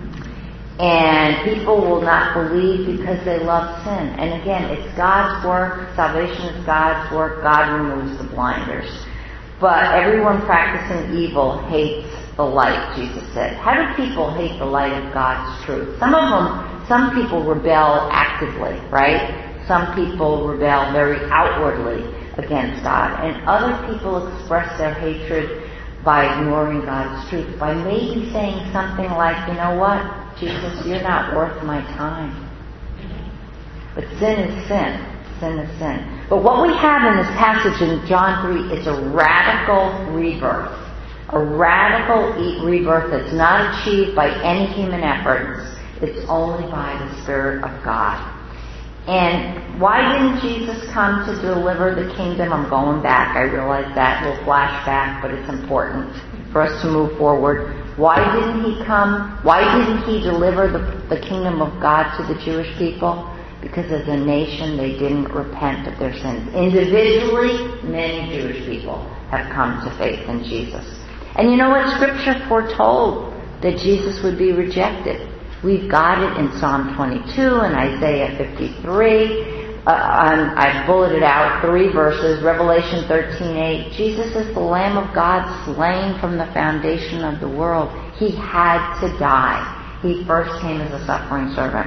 And people will not believe because they love sin. And again, it's God's work. Salvation is God's work. God removes the blinders. But everyone practicing evil hates the light, Jesus said. How do people hate the light of God's truth? Some of them some people rebel actively, right? Some people rebel very outwardly against God, and other people express their hatred by ignoring God's truth, by maybe saying something like, you know what, Jesus, you're not worth my time. But sin is sin. Sin is sin. But what we have in this passage in John 3 is a radical rebirth. A radical rebirth that's not achieved by any human efforts. It's only by the Spirit of God. And why didn't Jesus come to deliver the kingdom? I'm going back. I realize that. We'll flash back, but it's important for us to move forward. Why didn't he come? Why didn't he deliver the kingdom of God to the Jewish people? Because as a nation, they didn't repent of their sins. Individually, many Jewish people have come to faith in Jesus. And you know what? Scripture foretold that Jesus would be rejected. We've got it in Psalm 22 and Isaiah 53. I've bulleted out 3 verses. Revelation 13:8. Jesus is the Lamb of God slain from the foundation of the world. He had to die. He first came as a suffering servant.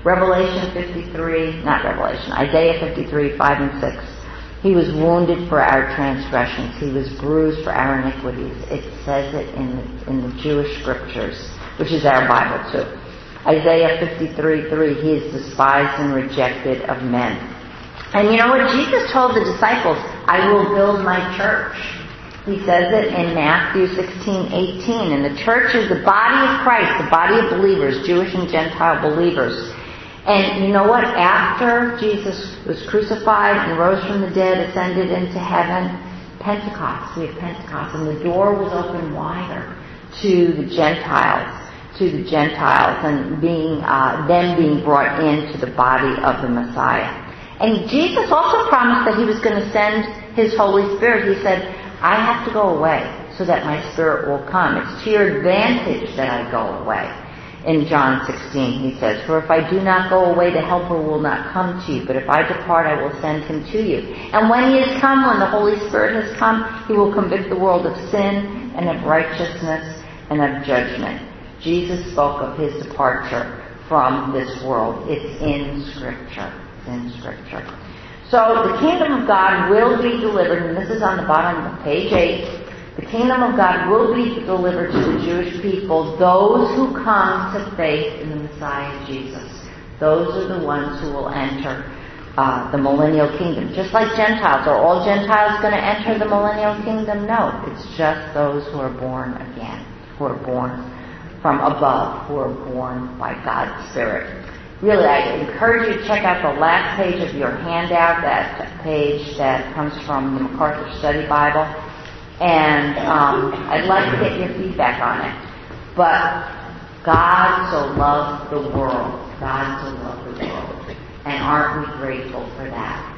Isaiah 53, 5 and 6. He was wounded for our transgressions. He was bruised for our iniquities. It says it in the Jewish scriptures, which is our Bible too. Isaiah 53:3. He is despised and rejected of men. And you know what? Jesus told the disciples, I will build my church. He says it in Matthew 16:18. And the church is the body of Christ, the body of believers, Jewish and Gentile believers. And you know what? After Jesus was crucified and rose from the dead, ascended into heaven, Pentecost. We have Pentecost. And the door was opened wider to the Gentiles, and them being brought into the body of the Messiah. And Jesus also promised that he was going to send his Holy Spirit. He said, I have to go away so that my Spirit will come. It's to your advantage that I go away. In John 16, he says, for if I do not go away, the Helper will not come to you. But if I depart, I will send him to you. And when he has come, when the Holy Spirit has come, he will convict the world of sin and of righteousness and of judgment. Jesus spoke of his departure from this world. It's in Scripture. It's in Scripture. So the kingdom of God will be delivered, and this is on the bottom of page 8. The kingdom of God will be delivered to the Jewish people, those who come to faith in the Messiah Jesus. Those are the ones who will enter the millennial kingdom. Just like Gentiles. Are all Gentiles going to enter the millennial kingdom? No. It's just those who are born again, who are born from above, who are born by God's Spirit. Really, I encourage you to check out the last page of your handout, that page that comes from the MacArthur Study Bible. And I'd like to get your feedback on it. But God so loved the world. God so loved the world. And aren't we grateful for that?